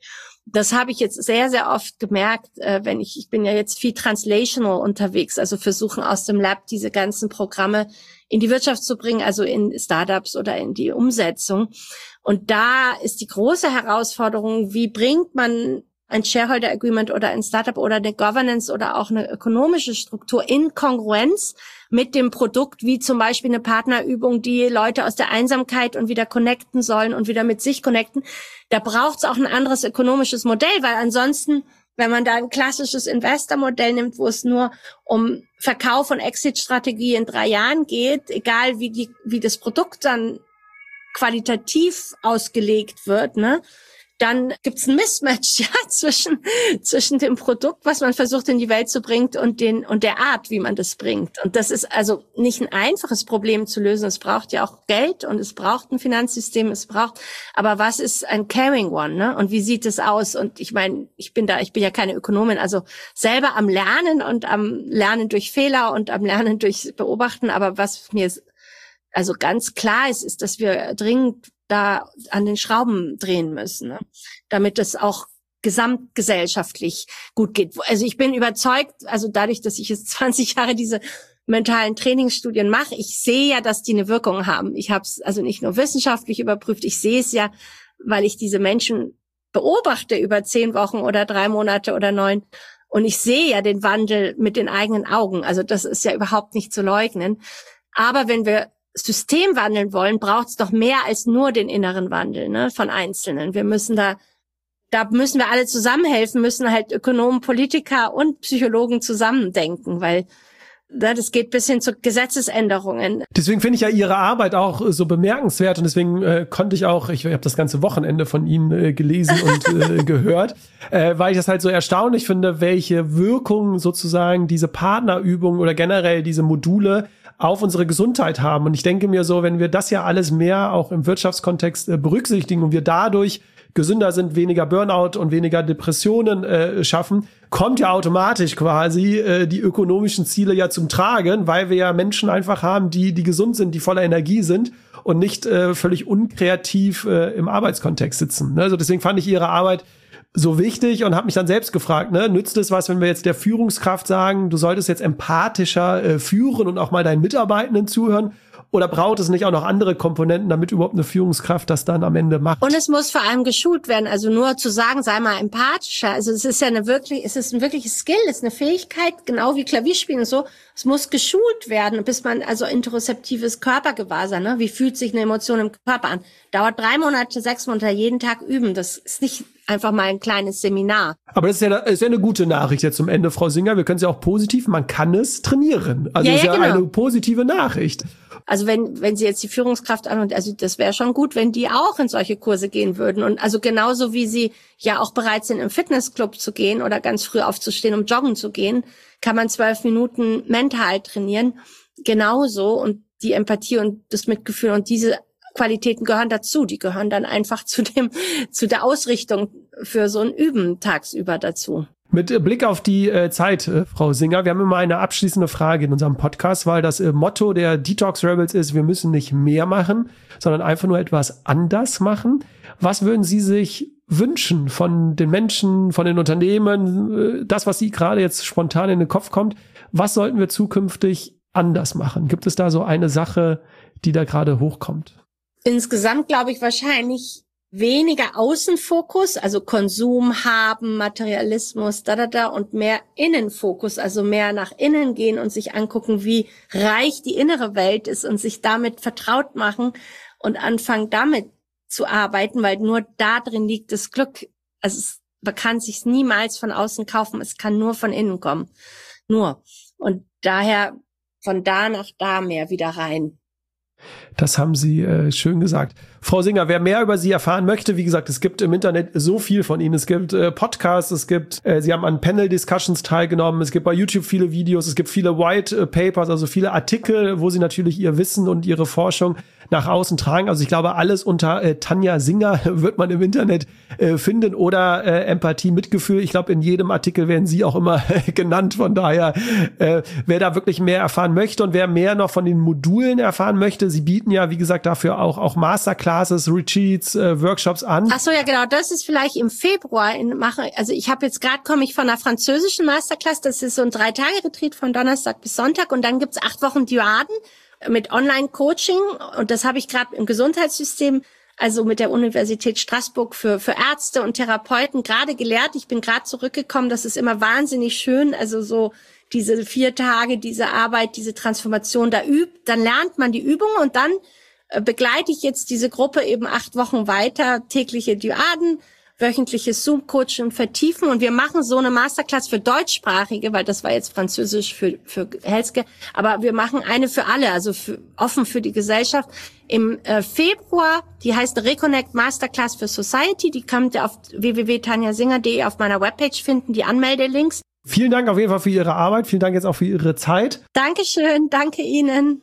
das habe ich jetzt sehr, sehr oft gemerkt, ich bin ja jetzt viel translational unterwegs, also versuchen aus dem Lab diese ganzen Programme in die Wirtschaft zu bringen, also in Startups oder in die Umsetzung. Und da ist die große Herausforderung, wie bringt man ein Shareholder Agreement oder ein Startup oder eine Governance oder auch eine ökonomische Struktur in Kongruenz mit dem Produkt, wie zum Beispiel eine Partnerübung, die Leute aus der Einsamkeit und wieder connecten sollen und wieder mit sich connecten. Da braucht es auch ein anderes ökonomisches Modell, weil ansonsten, wenn man da ein klassisches Investor-Modell nimmt, wo es nur um Verkauf und Exit-Strategie in 3 Jahren geht, egal wie das Produkt dann qualitativ ausgelegt wird, ne, dann gibt's ein Mismatch, zwischen dem Produkt, was man versucht in die Welt zu bringen und der Art, wie man das bringt. Und das ist also nicht ein einfaches Problem zu lösen. Es braucht ja auch Geld und es braucht ein Finanzsystem, aber was ist ein Caring One, ne? Und wie sieht es aus? Und ich meine, ich bin ja keine Ökonomin, also selber am Lernen und am Lernen durch Fehler und am Lernen durch Beobachten. Aber was mir also ganz klar ist, dass wir dringend da an den Schrauben drehen müssen, ne? Damit es auch gesamtgesellschaftlich gut geht. Also ich bin überzeugt, also dadurch, dass ich jetzt 20 Jahre diese mentalen Trainingsstudien mache, ich sehe ja, dass die eine Wirkung haben. Ich habe es also nicht nur wissenschaftlich überprüft, ich sehe es ja, weil ich diese Menschen beobachte über 10 Wochen oder 3 Monate oder 9. Und ich sehe ja den Wandel mit den eigenen Augen. Also das ist ja überhaupt nicht zu leugnen. Aber wenn wir System wandeln wollen, braucht es doch mehr als nur den inneren Wandel, ne, von Einzelnen. Wir müssen da müssen wir alle zusammenhelfen, müssen halt Ökonomen, Politiker und Psychologen zusammendenken, weil das geht bis hin zu Gesetzesänderungen. Deswegen finde ich ja Ihre Arbeit auch so bemerkenswert und deswegen konnte ich habe das ganze Wochenende von Ihnen gelesen und gehört, weil ich das halt so erstaunlich finde, welche Wirkung sozusagen diese Partnerübungen oder generell diese Module auf unsere Gesundheit haben. Und ich denke mir so, wenn wir das ja alles mehr auch im Wirtschaftskontext berücksichtigen und wir dadurch gesünder sind, weniger Burnout und weniger Depressionen schaffen, kommt ja automatisch quasi die ökonomischen Ziele ja zum Tragen, weil wir ja Menschen einfach haben, die gesund sind, die voller Energie sind und nicht völlig unkreativ im Arbeitskontext sitzen. Also deswegen fand ich Ihre Arbeit so wichtig und habe mich dann selbst gefragt, ne, nützt es was, wenn wir jetzt der Führungskraft sagen, du solltest jetzt empathischer führen und auch mal deinen Mitarbeitenden zuhören? Oder braucht es nicht auch noch andere Komponenten, damit überhaupt eine Führungskraft das dann am Ende macht? Und es muss vor allem geschult werden. Also nur zu sagen, sei mal empathischer. Also es ist ein wirkliches Skill, es ist eine Fähigkeit, genau wie Klavierspielen und so. Es muss geschult werden, bis man also interozeptives Körpergewahrsein, ne? Wie fühlt sich eine Emotion im Körper an? Dauert 3 Monate, 6 Monate, jeden Tag üben. Das ist nicht einfach mal ein kleines Seminar. Aber das ist ja eine gute Nachricht jetzt zum Ende, Frau Singer. Wir können es ja auch positiv, man kann es trainieren. Also ist ja genau eine positive Nachricht. Also wenn Sie jetzt die Führungskraft an, und also das wäre schon gut, wenn die auch in solche Kurse gehen würden. Und also genauso wie Sie ja auch bereit sind, im Fitnessclub zu gehen oder ganz früh aufzustehen, um joggen zu gehen, kann man 12 Minuten mental trainieren. Genauso. Und die Empathie und das Mitgefühl und diese Qualitäten gehören dazu. Die gehören dann einfach zu der Ausrichtung für so ein Üben tagsüber dazu. Mit Blick auf die Zeit, Frau Singer, wir haben immer eine abschließende Frage in unserem Podcast, weil das Motto der Detox Rebels ist, wir müssen nicht mehr machen, sondern einfach nur etwas anders machen. Was würden Sie sich wünschen von den Menschen, von den Unternehmen, das, was Sie gerade jetzt spontan in den Kopf kommt? Was sollten wir zukünftig anders machen? Gibt es da so eine Sache, die da gerade hochkommt? Insgesamt glaube ich wahrscheinlich weniger Außenfokus, also Konsum haben, Materialismus, und mehr Innenfokus, also mehr nach innen gehen und sich angucken, wie reich die innere Welt ist und sich damit vertraut machen und anfangen damit zu arbeiten, weil nur da drin liegt das Glück. Also man kann sich's niemals von außen kaufen, es kann nur von innen kommen. Nur. Und daher von da nach da mehr wieder rein. Das haben Sie schön gesagt. Frau Singer, wer mehr über Sie erfahren möchte, wie gesagt, es gibt im Internet so viel von Ihnen. Es gibt Podcasts, Sie haben an Panel-Discussions teilgenommen, es gibt bei YouTube viele Videos, es gibt viele White Papers, also viele Artikel, wo Sie natürlich Ihr Wissen und Ihre Forschung nach außen tragen. Also ich glaube, alles unter Tanja Singer wird man im Internet finden oder Empathie, Mitgefühl. Ich glaube, in jedem Artikel werden Sie auch immer genannt. Von daher, wer da wirklich mehr erfahren möchte und wer mehr noch von den Modulen erfahren möchte, Sie bieten ja, wie gesagt, dafür auch Masterclasses, Retreats, Workshops an. Ach so, ja genau, das ist vielleicht im Februar. Also ich habe jetzt gerade, komme ich von einer französischen Masterclass, das ist so ein 3-Tage-Retreat von Donnerstag bis Sonntag und dann gibt's 8 Wochen Dyaden mit Online-Coaching und das habe ich gerade im Gesundheitssystem, also mit der Universität Straßburg für Ärzte und Therapeuten gerade gelehrt. Ich bin gerade zurückgekommen, das ist immer wahnsinnig schön, also so diese 4 Tage, diese Arbeit, diese Transformation, dann lernt man die Übungen und dann begleite ich jetzt diese Gruppe eben 8 Wochen weiter, tägliche Dyaden, wöchentliches Zoom-Coaching vertiefen und wir machen so eine Masterclass für Deutschsprachige, weil das war jetzt Französisch für Healthcare, aber wir machen eine für alle, also offen für die Gesellschaft. Im Februar, die heißt Reconnect Masterclass für Society, die könnt ihr auf www.tanjasinger.de auf meiner Webpage finden, die Anmeldelinks. Vielen Dank auf jeden Fall für Ihre Arbeit, vielen Dank jetzt auch für Ihre Zeit. Dankeschön, danke Ihnen.